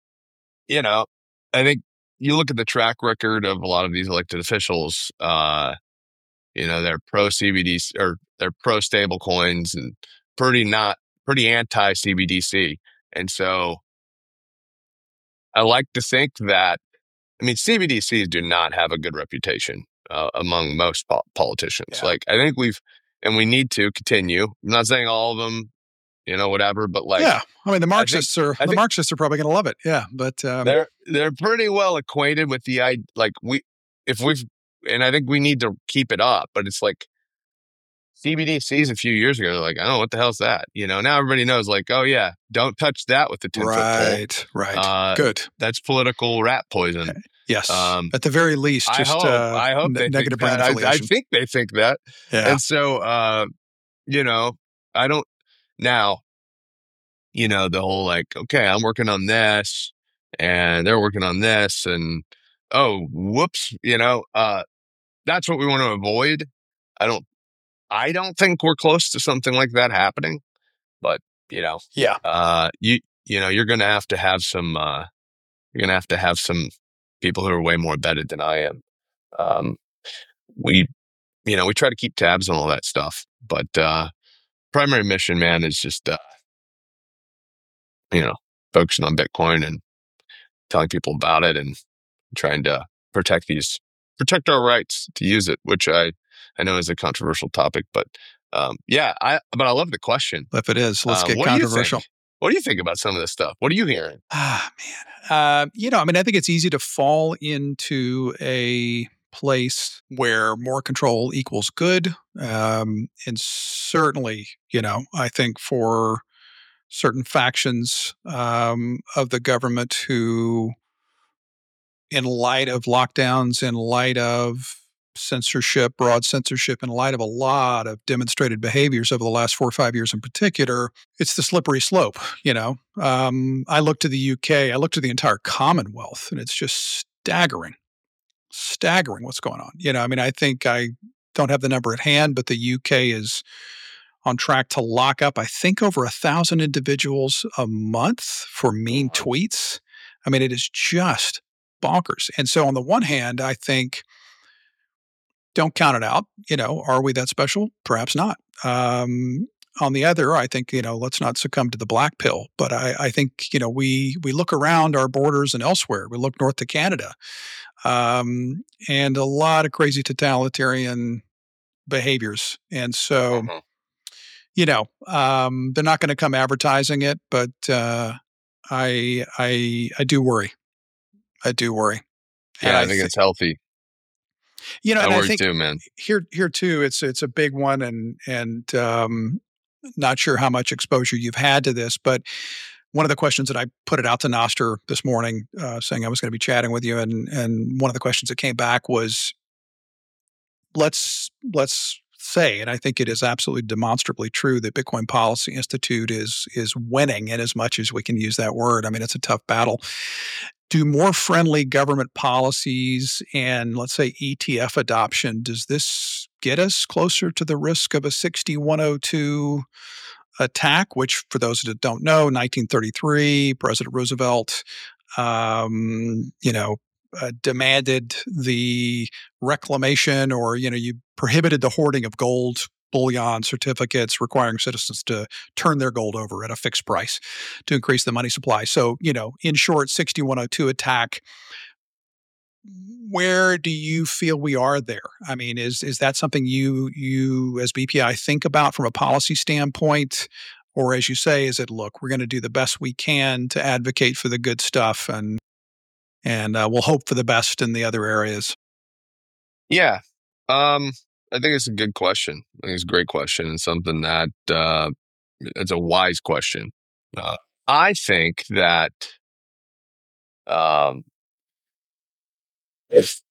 I think you look at the track record of a lot of these elected officials, they're pro CBDC, or they're pro stable coins, and pretty anti CBDC. And so I like to think that, CBDCs do not have a good reputation among most politicians. Yeah. Like, I think we need to continue. I'm not saying all of them, whatever, but like, yeah, I mean, the Marxists are probably going to love it. Yeah, but they're pretty well acquainted with the idea. Like, and I think we need to keep it up. But it's like, CBDCs a few years ago, they're like, oh, what the hell's that? Now everybody knows, like, oh yeah, don't touch that with the 10-foot pole. Right. Good. That's political rat poison. Yes. At the very least, just I hope they negative think brand that. affiliation. I think they think that. Yeah. And so, I don't now, the whole, like, okay, I'm working on this and they're working on this, and oh, whoops, that's what we want to avoid. I don't think we're close to something like that happening, but yeah, you're going to have some people who are way more vetted than I am. We try to keep tabs on all that stuff, but primary mission, man, is just focusing on Bitcoin and telling people about it and trying to protect our rights to use it, which I know is a controversial topic, but but I love the question. If it is, let's get controversial. What do you think about some of this stuff? What are you hearing? Man, I think it's easy to fall into a place where more control equals good. And certainly, I think for certain factions of the government who, in light of lockdowns, in light of censorship, broad censorship, in light of a lot of demonstrated behaviors over the last 4 or 5 years in particular, it's the slippery slope. I look to the UK, I look to the entire Commonwealth, and it's just staggering what's going on. I think I don't have the number at hand, but the UK is on track to lock up, I think, over 1,000 individuals a month for mean tweets. It is just bonkers. And so on the one hand, I think, don't count it out. Are we that special? Perhaps not. On the other, I think, let's not succumb to the black pill. But I think, we look around our borders and elsewhere. We look north to Canada, and a lot of crazy totalitarian behaviors. And so, they're not going to come advertising it, but I do worry. I do worry. Yeah, I think it's healthy. And I think too, man. Here too, it's a big one, and not sure how much exposure you've had to this, but one of the questions that I put it out to Nostr this morning, saying I was going to be chatting with you, and one of the questions that came back was, let's say, and I think it is absolutely demonstrably true, that Bitcoin Policy Institute is winning, in as much as we can use that word. It's a tough battle. Do more friendly government policies and, let's say, ETF adoption, does this get us closer to the risk of a 6102 attack, which, for those that don't know, 1933, President Roosevelt, demanded the reclamation, or you prohibited the hoarding of gold bullion certificates, requiring citizens to turn their gold over at a fixed price to increase the money supply. So, in short, 6102 attack. Where do you feel we are there? I mean, is that something you as BPI think about from a policy standpoint? Or as you say, is it, look, we're going to do the best we can to advocate for the good stuff, and we'll hope for the best in the other areas? Yeah. I think it's a good question. I think it's a great question, and something that it's a wise question. I think that if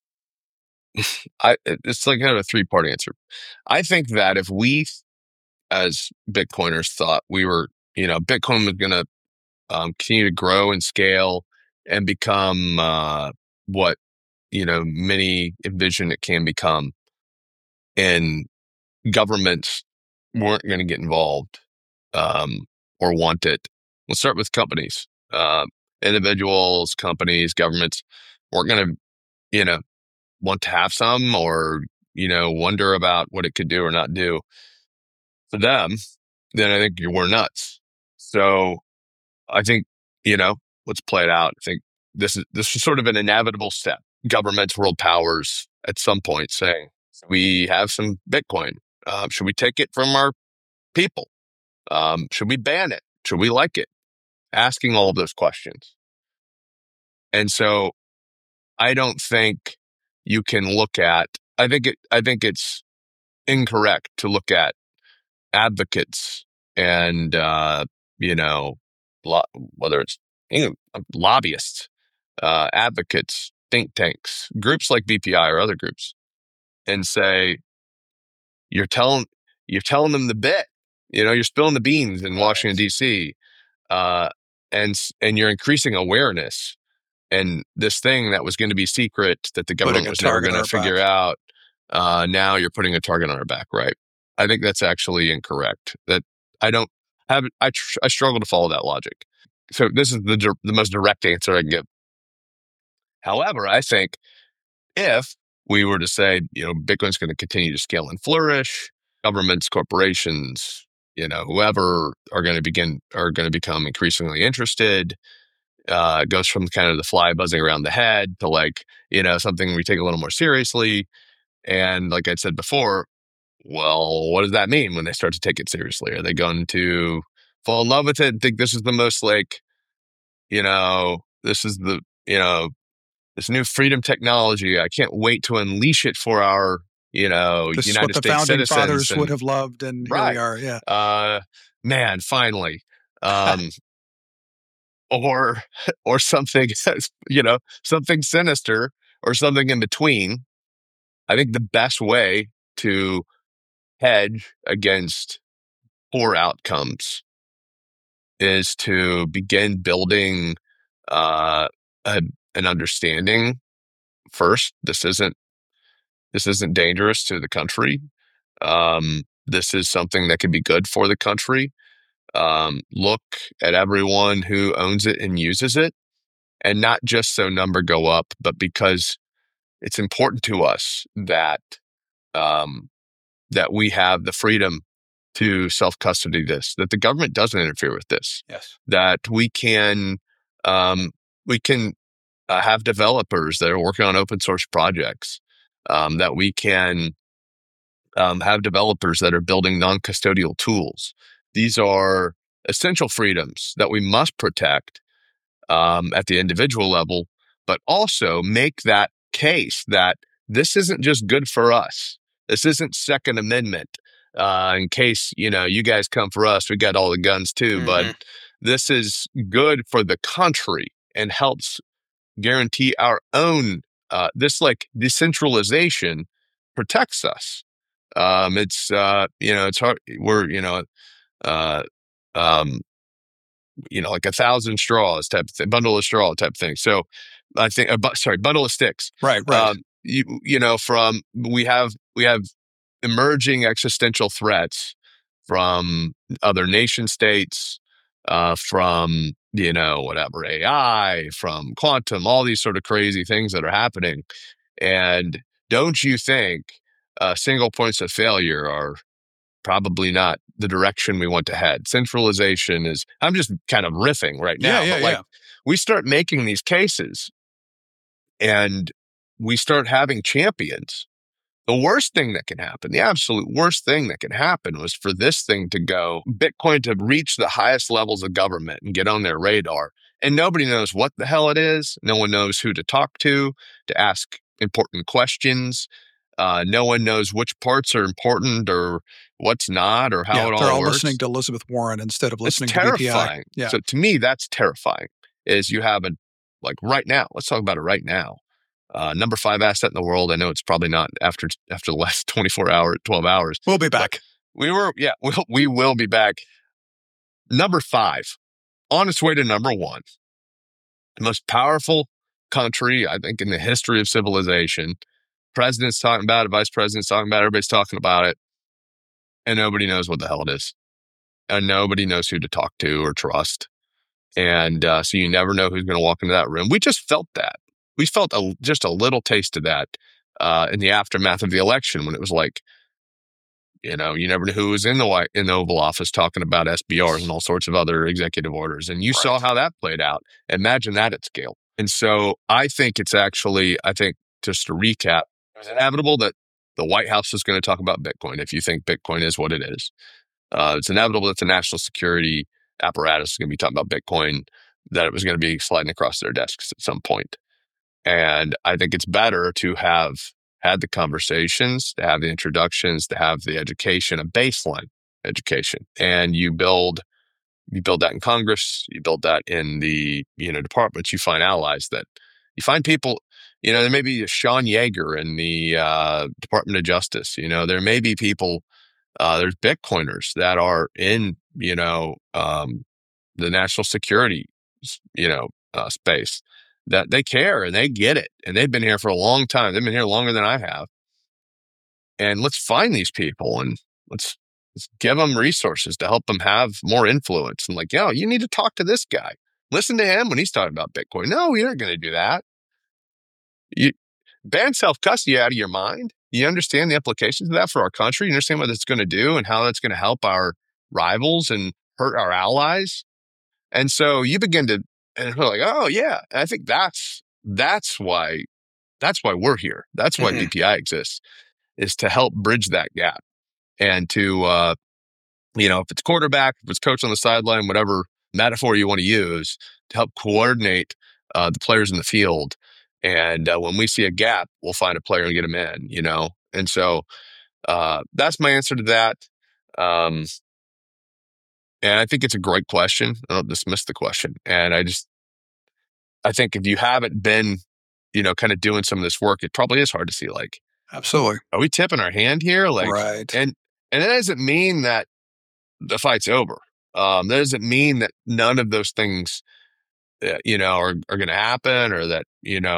it's like kind of a three-part answer. I think that if we, as Bitcoiners, thought we were, Bitcoin was going to continue to grow and scale and become what many envision it can become, and governments weren't going to get involved or want it. We'll start with companies, individuals, companies, governments weren't going to, want to have some, or, wonder about what it could do or not do for them. Then I think we're nuts. So I think, let's play it out. I think this is sort of an inevitable step. Governments, world powers at some point saying, we have some Bitcoin. Should we take it from our people? Should we ban it? Should we like it? Asking all of those questions. And so I don't think you can look at, I think it's incorrect to look at advocates and, whether it's lobbyists, advocates, think tanks, groups like BPI or other groups, and say, you're telling them the bit, you're spilling the beans in Washington, D.C., and you're increasing awareness. And this thing that was going to be secret, that the government was never going to figure out, now you're putting a target on our back, right? I think that's actually incorrect. That I struggle to follow that logic. So this is the most direct answer I can give. However, I think if we were to say, Bitcoin's going to continue to scale and flourish, governments, corporations, whoever are going to become increasingly interested. Goes from kind of the fly buzzing around the head to something we take a little more seriously. And like I said before, well, what does that mean when they start to take it seriously? Are they going to fall in love with it and think this is the most this is the, this new freedom technology, I can't wait to unleash it for our, this United is what the States founding citizens fathers would have loved, and here right. we are. Yeah. Man, finally. Or something, something sinister or something in between. I think the best way to hedge against poor outcomes is to begin building an understanding. First, this isn't dangerous to the country. This is something that could be good for the country. Look at everyone who owns it and uses it, and not just so number go up, but because it's important to us that that we have the freedom to self-custody this, that the government doesn't interfere with this. Yes. That we can have developers that are working on open source projects, that we can have developers that are building non-custodial tools. These are essential freedoms that we must protect at the individual level, but also make that case that this isn't just good for us. This isn't Second Amendment. In case, you guys come for us, we got all the guns too, Mm-hmm. but this is good for the country and helps guarantee our own, this decentralization protects us. It's hard. We're, like 1,000 straws type of thing, bundle of straw type thing. So I think, bundle of sticks. Right. We have emerging existential threats from other nation states, from whatever, AI, from quantum, all these sort of crazy things that are happening. And don't you think single points of failure are probably not the direction we want to head? Centralization is, I'm just kind of riffing right now, but we start making these cases and we start having champions. The worst thing that can happen, the absolute worst thing that can happen, was for this thing to go, Bitcoin to reach the highest levels of government and get on their radar. And nobody knows what the hell it is. No one knows who to talk to ask important questions. No one knows which parts are important or what's not, or how it all works. They're all listening to Elizabeth Warren instead of listening to terrifying. BPI. Yeah. So to me, that's terrifying. Is you have right now, let's talk about it right now. Number 5 asset in the world. I know it's probably not after the last 12 hours. We'll be back. We will be back. Number 5, on its way to number 1. The most powerful country, I think, in the history of civilization. President's talking about it, vice president's talking about it, everybody's talking about it, and nobody knows what the hell it is. And nobody knows who to talk to or trust. And so you never know who's going to walk into that room. We just felt that. We felt just a little taste of that in the aftermath of the election, when it was like, you never knew who was in the Oval Office talking about SBRs and all sorts of other executive orders. And you saw how that played out. Imagine that at scale. And so I think just to recap, it was inevitable that the White House is going to talk about Bitcoin if you think Bitcoin is what it is. It's inevitable that the national security apparatus is going to be talking about Bitcoin, that it was going to be sliding across their desks at some point. And I think it's better to have had the conversations, to have the introductions, to have the education, a baseline education. And you build that in Congress, you build that in the departments. You find allies, that you find people. There may be a Sean Yeager in the Department of Justice. There may be people. There's Bitcoiners that are in the national security space, that they care and they get it, and they've been here for a long time. They've been here longer than I have. And let's find these people and let's give them resources to help them have more influence. And you need to talk to this guy. Listen to him when he's talking about Bitcoin. No, you're not going to do that. You ban self-custody out of your mind. You understand the implications of that for our country. You understand what it's going to do and how that's going to help our rivals and hurt our allies. And so you begin to, and we're like, oh yeah. And I think that's why we're here. That's why BPI exists, is to help bridge that gap. And to, if it's quarterback, if it's coach on the sideline, whatever metaphor you want to use, to help coordinate the players in the field. And when we see a gap, we'll find a player and get him in, And so that's my answer to that. And I think it's a great question. I don't dismiss the question. And I think if you haven't been, kind of doing some of this work, it probably is hard to see, absolutely, are we tipping our hand here? Right. And that doesn't mean that the fight's over. That doesn't mean that none of those things, are going to happen, or that,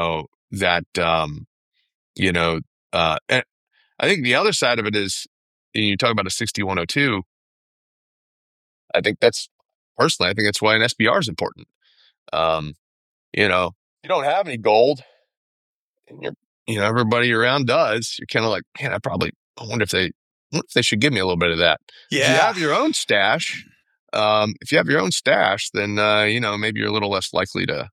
and I think the other side of it is, you talk about a 6102. I think that's why an SBR is important. You don't have any gold, and everybody around does. You're kind of like, man, I wonder if they should give me a little bit of that. Yeah. If you have your own stash, then maybe you're a little less likely to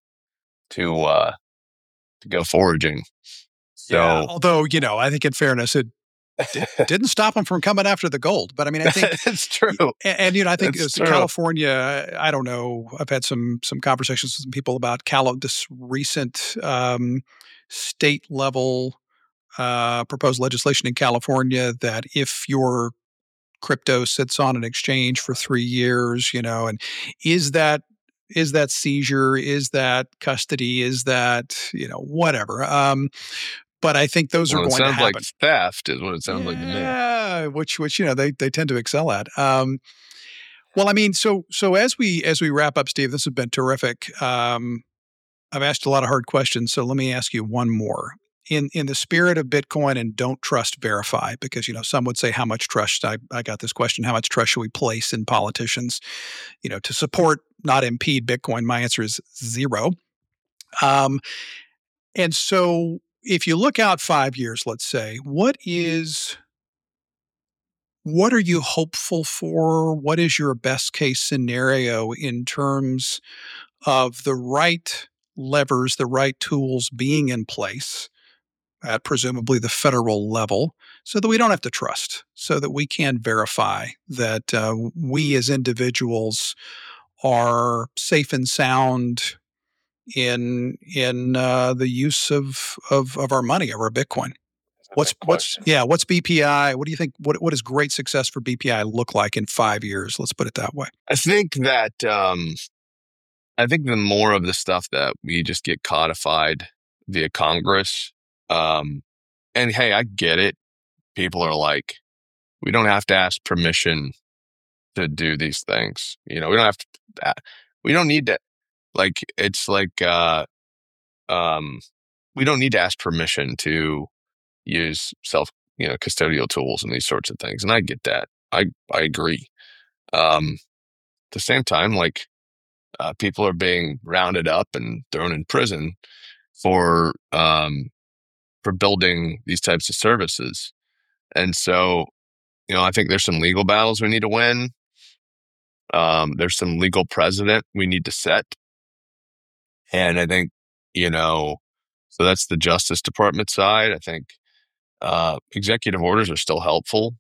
go foraging. So, yeah. Although I think in fairness, it didn't stop them from coming after the gold. But I mean, I think it's true. And I think it's California. I don't know. I've had some conversations with some people about this recent state level proposed legislation in California, that if your crypto sits on an exchange for 3 years, and is that seizure, is that custody, is that whatever. But I think those are going to happen. It sounds like theft is what it sounds like to me. Yeah, which they tend to excel at. Well, I mean, so as we wrap up, Steve, this has been terrific. I've asked a lot of hard questions, so let me ask you one more. in the spirit of Bitcoin, and don't trust, verify, because some would say, how much trust? I got this question: how much trust should we place in politicians, to support, not impede Bitcoin? My answer is zero. And so, if you look out 5 years, let's say, what are you hopeful for? What is your best case scenario in terms of the right levers, the right tools being in place at presumably the federal level, so that we don't have to trust, so that we can verify that we as individuals are safe and sound in the use of our money, of our Bitcoin? What's BPI? What do you think? What does great success for BPI look like in 5 years? Let's put it that way. I think that the more of the stuff that we just get codified via Congress, and hey, I get it. People are like, we don't have to ask permission to do these things. We don't have to. We don't need to. Like, it's like we don't need to ask permission to use custodial tools and these sorts of things. And I get that. I agree. At the same time, like, people are being rounded up and thrown in prison for building these types of services. And so, I think there's some legal battles we need to win. There's some legal precedent we need to set. And I think, so that's the Justice Department side. I think executive orders are still helpful.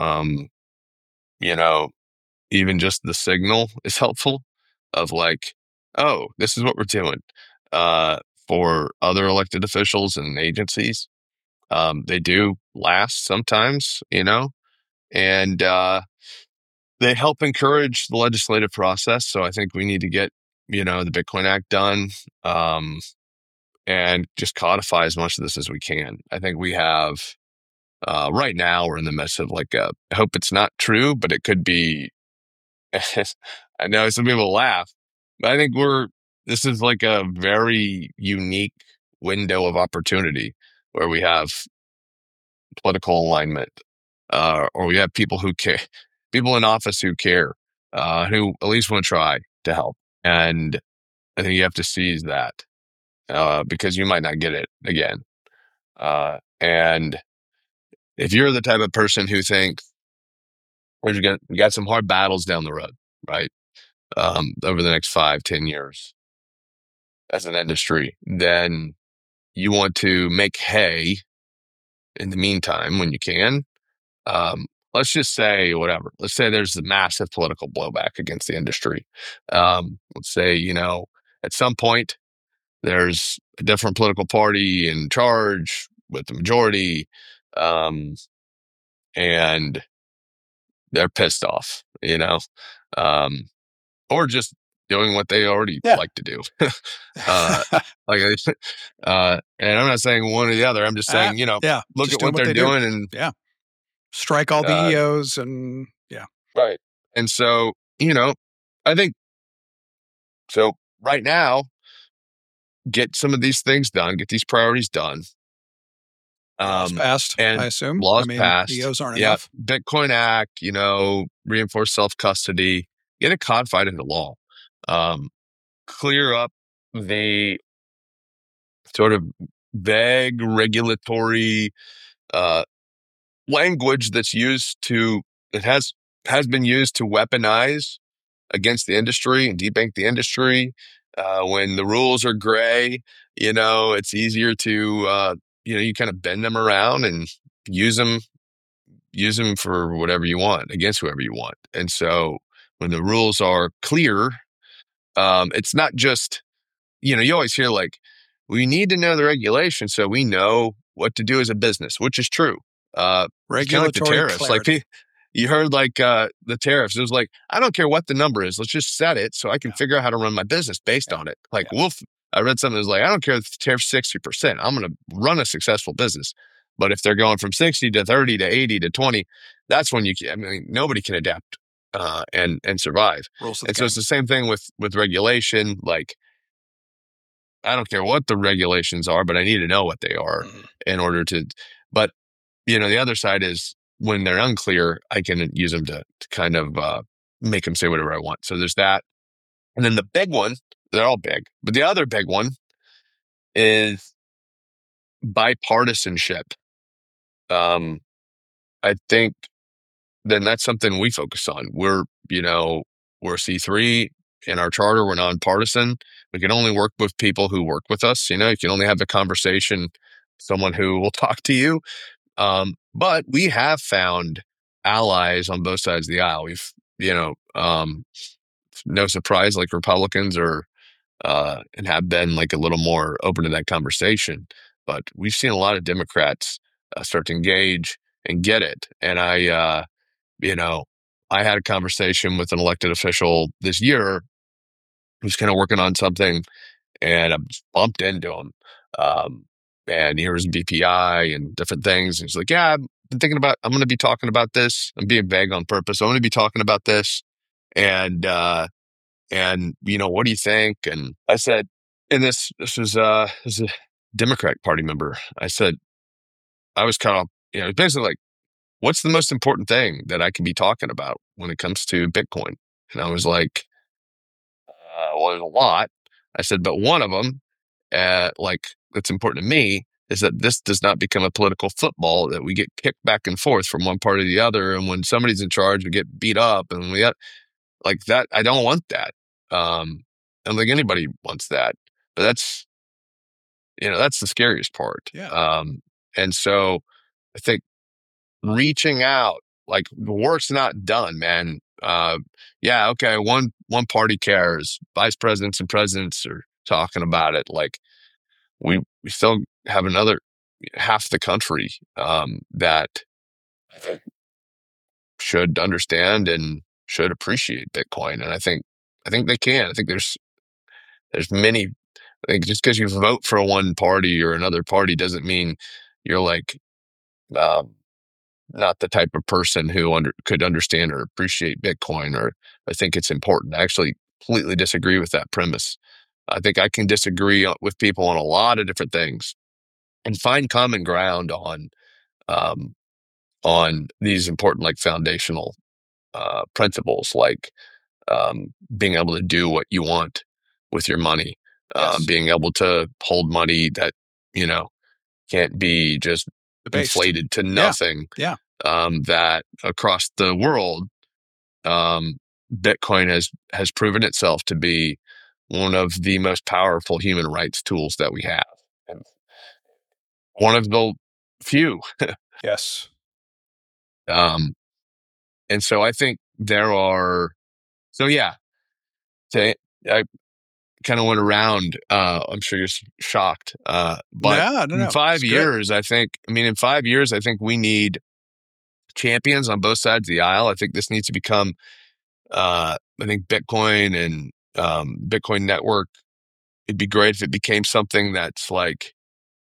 Even just the signal is helpful of like, oh, this is what we're doing. For other elected officials and agencies, they do last sometimes, and they help encourage the legislative process. So I think we need to get, the Bitcoin Act done, and just codify as much of this as we can. I think we have, right now, we're in the midst of I hope it's not true, but it could be. I know some people laugh, but I think this is like a very unique window of opportunity where we have political alignment, or we have people who care, people in office who care, who at least want to try to help. And I think you have to seize that, because you might not get it again. And if you're the type of person who thinks we got some hard battles down the road, right? Over the next 5-10 years as an industry, then you want to make hay in the meantime when you can. Let's just say whatever. Let's say there's a massive political blowback against the industry. Let's say, at some point there's a different political party in charge with the majority, and they're pissed off, or just doing what they already like to do. And I'm not saying one or the other. I'm just saying, look at what they're doing and strike all the EOs and right. And so, I think so. Right now, get some of these things done. Get these priorities done. Laws passed, and I assume. Laws passed. EOs aren't enough. Bitcoin Act, reinforce self-custody, get it codified into law. Clear up the sort of vague regulatory language that's has been used to weaponize against the industry and debunk the industry. When the rules are gray, it's easier to you kind of bend them around and use them for whatever you want, against whoever you want. And so when the rules are clear, it's not just, you always hear like, we need to know the regulation so we know what to do as a business, which is true. Regulatory kind of like the tariffs. clarity. Like you heard like the tariffs. It was like, I don't care what the number is. Let's just set it so I can figure out how to run my business based on it. Like I read something that was like, I don't care if the tariff's 60%. I'm going to run a successful business. But if they're going from 60 to 30 to 80 to 20, that's when nobody can adapt and survive. Rules of the And so game. it's the same thing with regulation. Like, I don't care what the regulations are, but I need to know what they are in order to. But the other side is when they're unclear, I can use them to kind of make them say whatever I want. So there's that, and then the big one. They're all big, but the other big one is bipartisanship. I think then that's something we focus on. We're C3 in our charter. We're nonpartisan. We can only work with people who work with us. You can only have the conversation with someone who will talk to you. But we have found allies on both sides of the aisle. We've, no surprise, like Republicans are, and have been like a little more open to that conversation. But we've seen a lot of Democrats start to engage and get it. And I had a conversation with an elected official this year who's kind of working on something, and I just bumped into him. And he was BPI and different things. And he's like, yeah, I'm going to be talking about this. I'm being vague on purpose. I'm going to be talking about this. And what do you think? And I said, and this was a Democratic Party member. I said, I was kind of, basically like, what's the most important thing that I can be talking about when it comes to Bitcoin? And I was like, well, there's a lot. I said, but one of them, that's important to me is that this does not become a political football that we get kicked back and forth from one party to the other. And when somebody's in charge, we get beat up, and we got like that. I don't want that. I don't think anybody wants that, but that's the scariest part. Yeah. And so I think reaching out, like the work's not done, man. Yeah, okay. One party cares. Vice presidents and presidents are talking about it. Like we still have another half the country that should understand and should appreciate Bitcoin, and I think they can. I think there's many. I think just because you vote for one party or another party doesn't mean you're like not the type of person who could understand or appreciate Bitcoin. Or I think it's important. I actually completely disagree with that premise. I think I can disagree with people on a lot of different things and find common ground on these important, like foundational principles, like being able to do what you want with your money, Yes. being able to hold money that can't be just Debased. inflated to nothing. Yeah. That across the world, Bitcoin has proven itself to be one of the most powerful human rights tools that we have, and one of the few. Yes. And so I think there are. So yeah, I kind of went around. I'm sure you're shocked, but No. in 5 years, I think. In 5 years, I think we need champions on both sides of the aisle. I think this needs to become. I think Bitcoin and Bitcoin Network. It'd be great if it became something that's like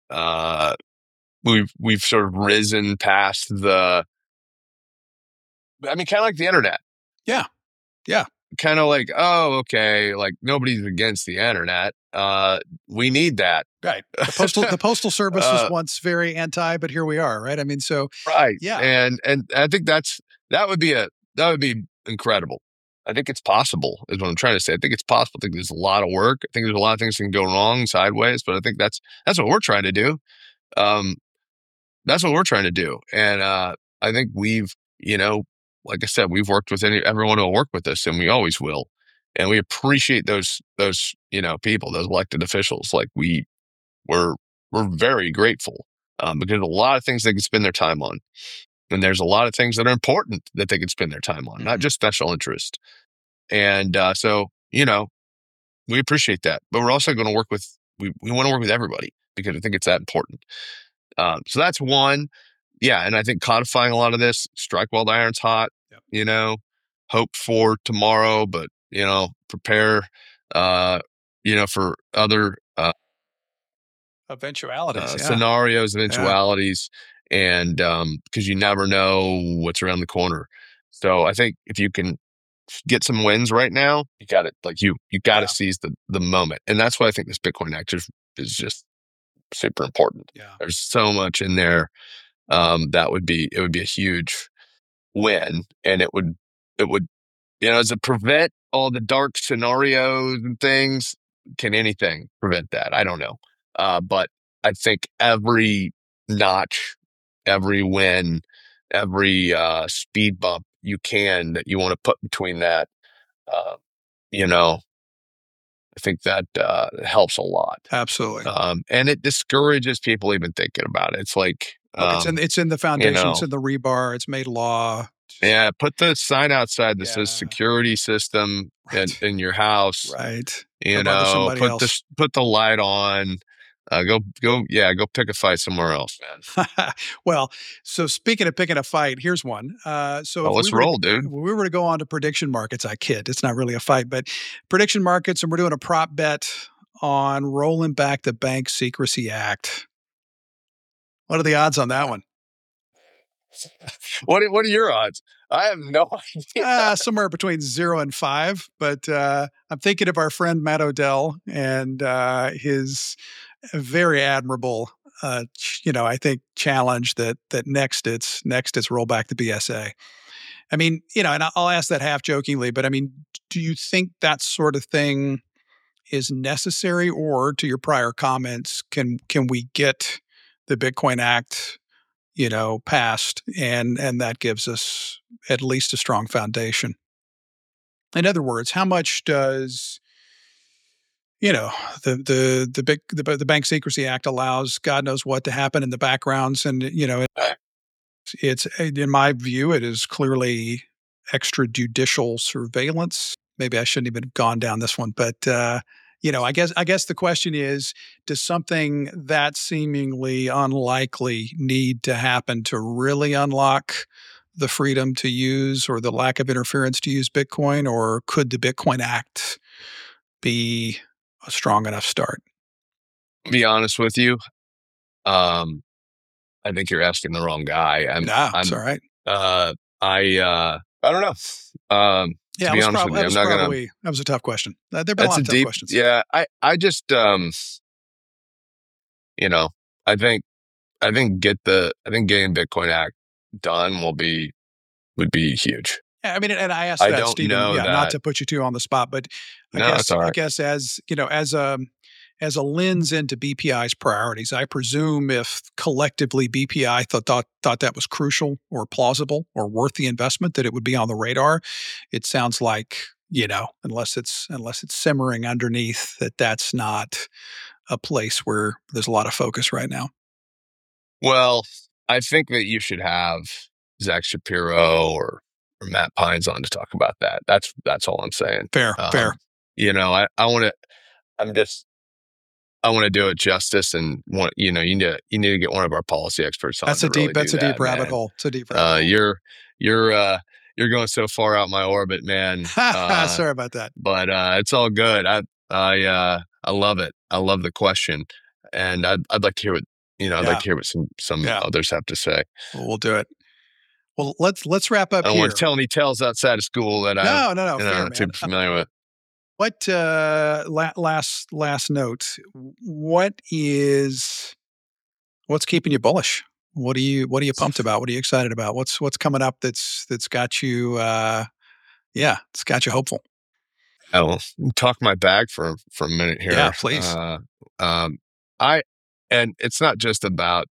we've sort of risen past the. Kind of like the internet. Yeah. Yeah. Kind of like, oh, okay, like nobody's against the internet. We need that. Right. The postal service was once very anti, but here we are, right? So right. Yeah. And I think that would be incredible. I think it's possible, is what I'm trying to say. I think it's possible. I think there's a lot of work. I think there's a lot of things that can go wrong sideways, but I think that's what we're trying to do. That's what we're trying to do. And I think we've, like I said, we've worked with everyone who will work with us, and we always will. And we appreciate those people, those elected officials. Like we're very grateful because there's a lot of things they can spend their time on. And there's a lot of things that are important that they can spend their time on, not just special interest. And so, we appreciate that. But we're also going to work with, we want to work with everybody because I think it's that important. So that's one. Yeah. And I think codifying a lot of this, strike while the iron's hot, hope for tomorrow, but, prepare, for other eventualities, scenarios, eventualities. And because you never know what's around the corner. So I think if you can get some wins right now, you got it. Like you got to Yeah. seize the moment, and that's why I think this Bitcoin Act is just super important. Yeah. There's so much in there that would be a huge win, and it would does it prevent all the dark scenarios and things? Can anything prevent that? I don't know, but I think every notch, every win, every speed bump that you want to put between that, uh, you know, I think that helps a lot. Absolutely. And it discourages people even thinking about it. It's like, Look, it's in the foundation, it's know, in the rebar, it's made law. yeah, put the sign outside that says Yeah. security system Right. in your house. Right. You Go bother know, somebody else. put the light on. Go pick a fight somewhere else, man. Well, so speaking of picking a fight, here's one. So Oh, if let's roll, dude. we were to go on to prediction markets, I kid, it's not really a fight, but prediction markets, and we're doing a prop bet on rolling back the Bank Secrecy Act. What are the odds on that one? What are your odds? I have no idea. Somewhere between 0 and 5, but I'm thinking of our friend Matt Odell and his very admirable, I think challenge that next it's roll back the BSA. I mean, and I'll ask that half jokingly, but I mean, do you think that sort of thing is necessary, or to your prior comments, can we get the Bitcoin Act, passed, and that gives us at least a strong foundation? In other words, how much does the Bank Secrecy Act allows God knows what to happen in the backgrounds, and it's in my view, it is clearly extrajudicial surveillance. Maybe I shouldn't even have gone down this one, but I guess the question is, does something that seemingly unlikely need to happen to really unlock the freedom to use, or the lack of interference to use Bitcoin, or could the Bitcoin Act be a strong enough start? Be honest with you. I think you're asking the wrong guy. It's all right. I don't know. Yeah, to be honest with you, I'm not gonna. That was a tough question. There've been a lot of tough questions. Yeah, I just I think getting Bitcoin Act done would be huge. Yeah, I mean, and I asked I that, don't Stephen, know that. not to put you too on the spot, but That's all right. I guess as a lens into BPI's priorities, I presume if collectively BPI thought that was crucial or plausible or worth the investment, that it would be on the radar. It sounds like, unless it's simmering underneath, that's not a place where there's a lot of focus right now. Well, I think that you should have Zach Shapiro or Matt Pines on to talk about that. That's all I'm saying. Fair. I want to do it justice, and you need to get one of our policy experts on. That's a deep rabbit hole. It's a deep rabbit hole. You're going so far out my orbit, man. Sorry about that. But it's all good. I love it. I love the question, and I'd like to hear what like to hear what some others have to say. Well, we'll do it. Well, let's wrap up. I don't here. want to tell any tales outside of school that I'm fair, not too familiar with. What last note? What's keeping you bullish? What are you pumped about? What are you excited about? What's coming up that's got you it's got you hopeful? I will talk my bag for a minute here. Yeah, please. And it's not just about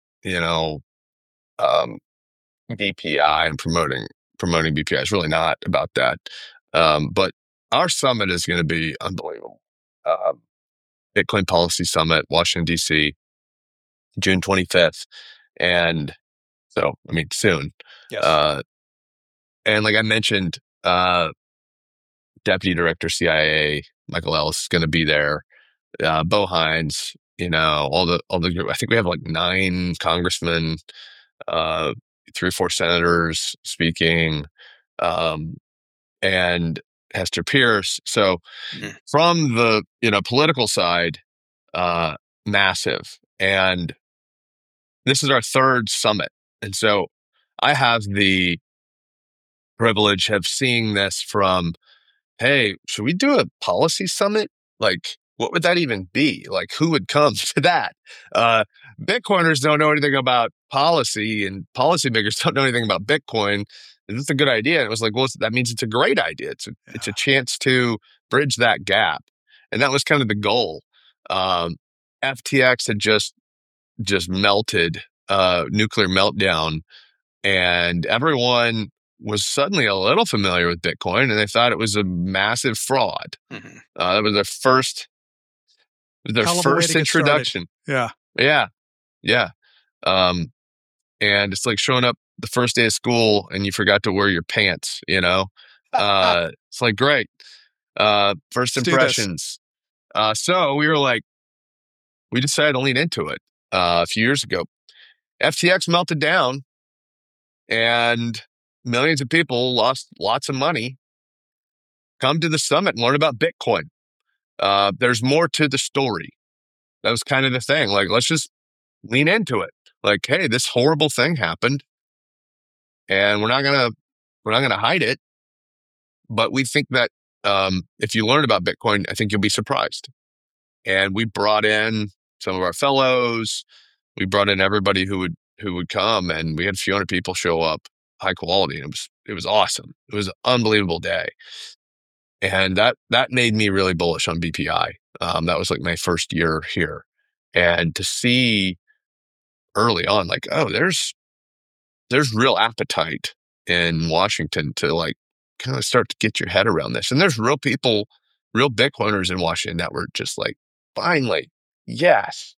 BPI and promoting BPI. It's really not about that. But our summit is going to be unbelievable. Bitcoin Policy Summit, Washington, D.C., June 25th. And so, I mean, soon. Yes. And like I mentioned, Deputy Director CIA Michael Ellis is going to be there. Bo Hines, all the group. I think we have like 9 congressmen, 3 or 4 senators speaking, and Hester Pierce. So from the political side, massive. And this is our 3rd summit, and so I have the privilege of seeing this from, hey, should we do a policy summit? Like, what would that even be? Like, who would come to that? Bitcoiners don't know anything about policy, and policymakers don't know anything about Bitcoin. Is this a good idea? And it was like, well, that means it's a great idea. It's a chance to bridge that gap, and that was kind of the goal. FTX had just melted, nuclear meltdown, and everyone was suddenly a little familiar with Bitcoin, and they thought it was a massive fraud. Mhm. That was their Hell of a way to first get started. introduction. Yeah. Yeah. And it's like showing up the first day of school and you forgot to wear your pants, It's like, great. First Let's do this. impressions. So we decided to lean into it a few years ago. FTX melted down and millions of people lost lots of money. Come to the summit and learn about Bitcoin. There's more to the story. That was kind of the thing. Like, let's just lean into it. Like, hey, this horrible thing happened, and we're not gonna hide it. But we think that if you learn about Bitcoin, I think you'll be surprised. And we brought in some of our fellows. We brought in everybody who would come, and we had a few hundred people show up, high quality, and it was awesome. It was an unbelievable day, and that made me really bullish on BPI. That was like my first year here, and to see early on, like, oh, there's real appetite in Washington to like kind of start to get your head around this. And there's real people, real Bitcoiners in Washington that were just like, finally, yes.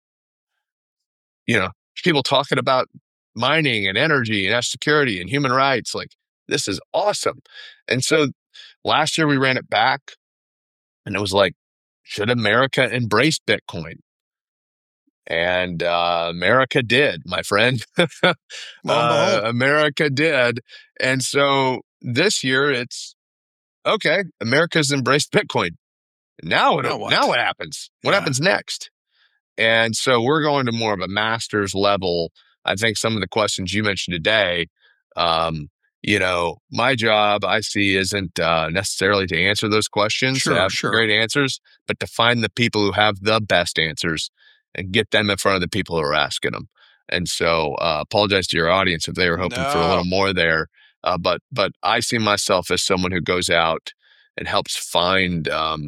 People talking about mining and energy and security and human rights. Like, this is awesome. And so last year we ran it back, and it was like, should America embrace Bitcoin? And America did, my friend. America did. And so this year it's, okay, America's embraced Bitcoin. Now what happens? What happens next? And so we're going to more of a master's level. I think some of the questions you mentioned today, my job I see isn't necessarily to answer those questions, to have great answers, but to find the people who have the best answers and get them in front of the people who are asking them. And so apologize to your audience if they were hoping for a little more there. But I see myself as someone who goes out and helps find the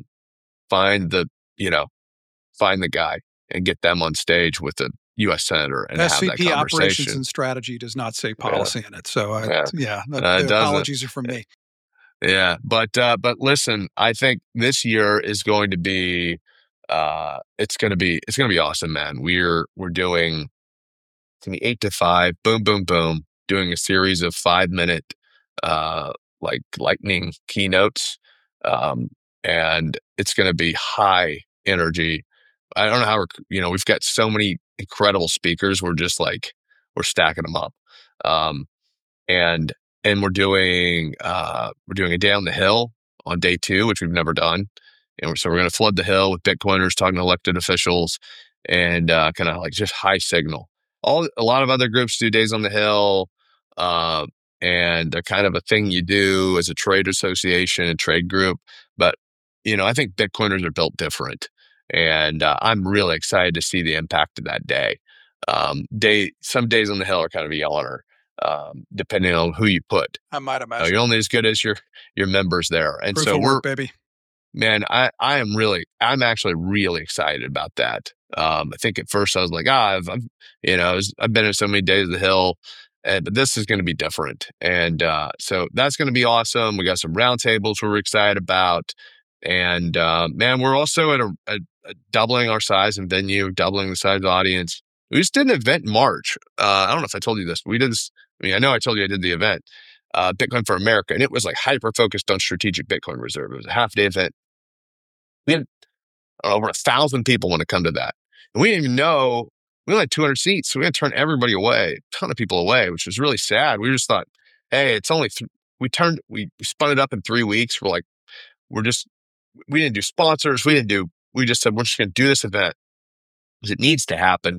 guy and get them on stage with the U.S. Senator and have that SVP conversation. Operations and Strategy does not say policy in it. So the apologies are from me. Yeah. But listen, I think this year is going to be, it's going to be awesome, man. We're doing, it's going to be 8 to 5, boom, boom, boom, doing a series of 5-minute, like lightning keynotes. And it's going to be high energy. I don't know how we've got so many incredible speakers. We're just like, we're stacking them up. And we're doing a day on the Hill on day 2, which we've never done. And so we're going to flood the Hill with Bitcoiners, talking to elected officials, and kind of like just high signal. A lot of other groups do days on the Hill, and they're kind of a thing you do as a trade association, a trade group. But I think Bitcoiners are built different, and I'm really excited to see the impact of that day. Some days on the Hill are kind of a honor, depending on who you put. I might imagine you're only as good as your members there, and proof so of work, baby. Man, I'm actually really excited about that. I think at first I was like, I've been in so many days of the Hill, but this is going to be different. And so that's going to be awesome. We got some roundtables we're excited about. And man, we're also at a doubling our size in venue, doubling the size of the audience. We just did an event in March. I don't know if I told you this. We did this. I know I told you I did the event, Bitcoin for America, and it was like hyper focused on strategic Bitcoin reserve. It was a half-day event. We had over 1,000 people want to come to that. And we didn't even know, we only had 200 seats. So we had to turn everybody away, a ton of people away, which was really sad. We just thought, hey, it's only, we spun it up in 3 weeks. We're like, we didn't do sponsors. We just said, we're just going to do this event because it needs to happen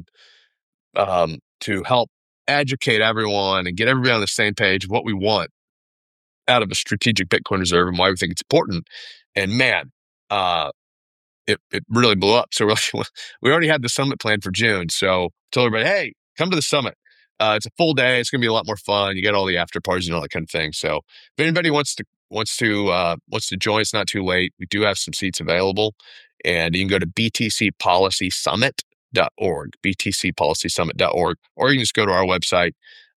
to help educate everyone and get everybody on the same page of what we want. out of a strategic Bitcoin reserve and why we think it's important. And man, it really blew up. So we already had the summit planned for June. So told everybody, hey, come to the summit. It's a full day. It's going to be a lot more fun. You get all the after parties and all that kind of thing. So if anybody wants to join, it's not too late. We do have some seats available, and you can go to btcpolicysummit.org, btcpolicysummit.org, or you can just go to our website,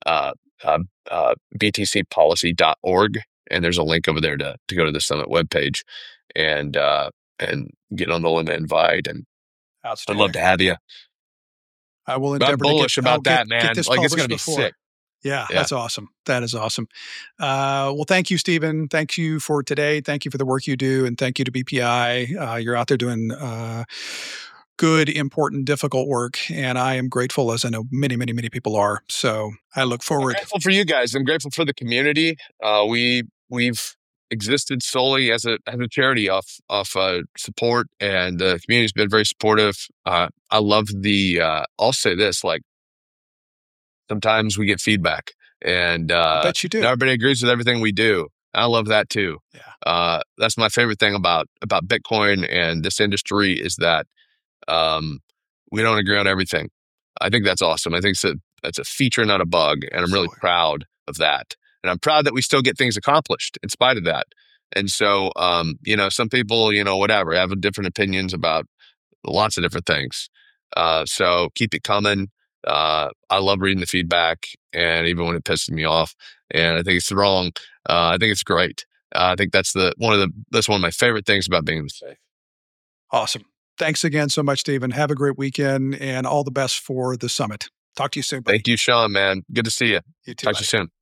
btcpolicy.org, and there's a link over there to go to the summit webpage and get on the limit invite. And I'd love to have you. I will endeavor I'm bullish about that, man. Get this like it's published going to be before. sick. Yeah, that's awesome. That is awesome. Well, thank you, Stephen. Thank you for today. Thank you for the work you do. And thank you to BPI. You're out there doing good, important, difficult work. And I am grateful, as I know many, many, many people are. So I look forward. I'm grateful for you guys. I'm grateful for the community. We've existed solely as a charity off support, and the community's been very supportive. I love I'll say this, like, sometimes we get feedback, and I bet you do. Everybody agrees with everything we do. I love that too. Yeah. That's my favorite thing about Bitcoin and this industry is that we don't agree on everything. I think that's awesome. I think that's a feature, not a bug, and I'm really proud of that. And I'm proud that we still get things accomplished in spite of that. And so, some people, whatever, have different opinions about lots of different things. So keep it coming. I love reading the feedback, and even when it pisses me off and I think it's wrong, I think it's great. I think that's one of my favorite things about being in the space. Awesome. Thanks again so much, Stephen. Have a great weekend and all the best for the summit. Talk to you soon, buddy. Thank you, Sean, man. Good to see you. You too. Talk to you soon.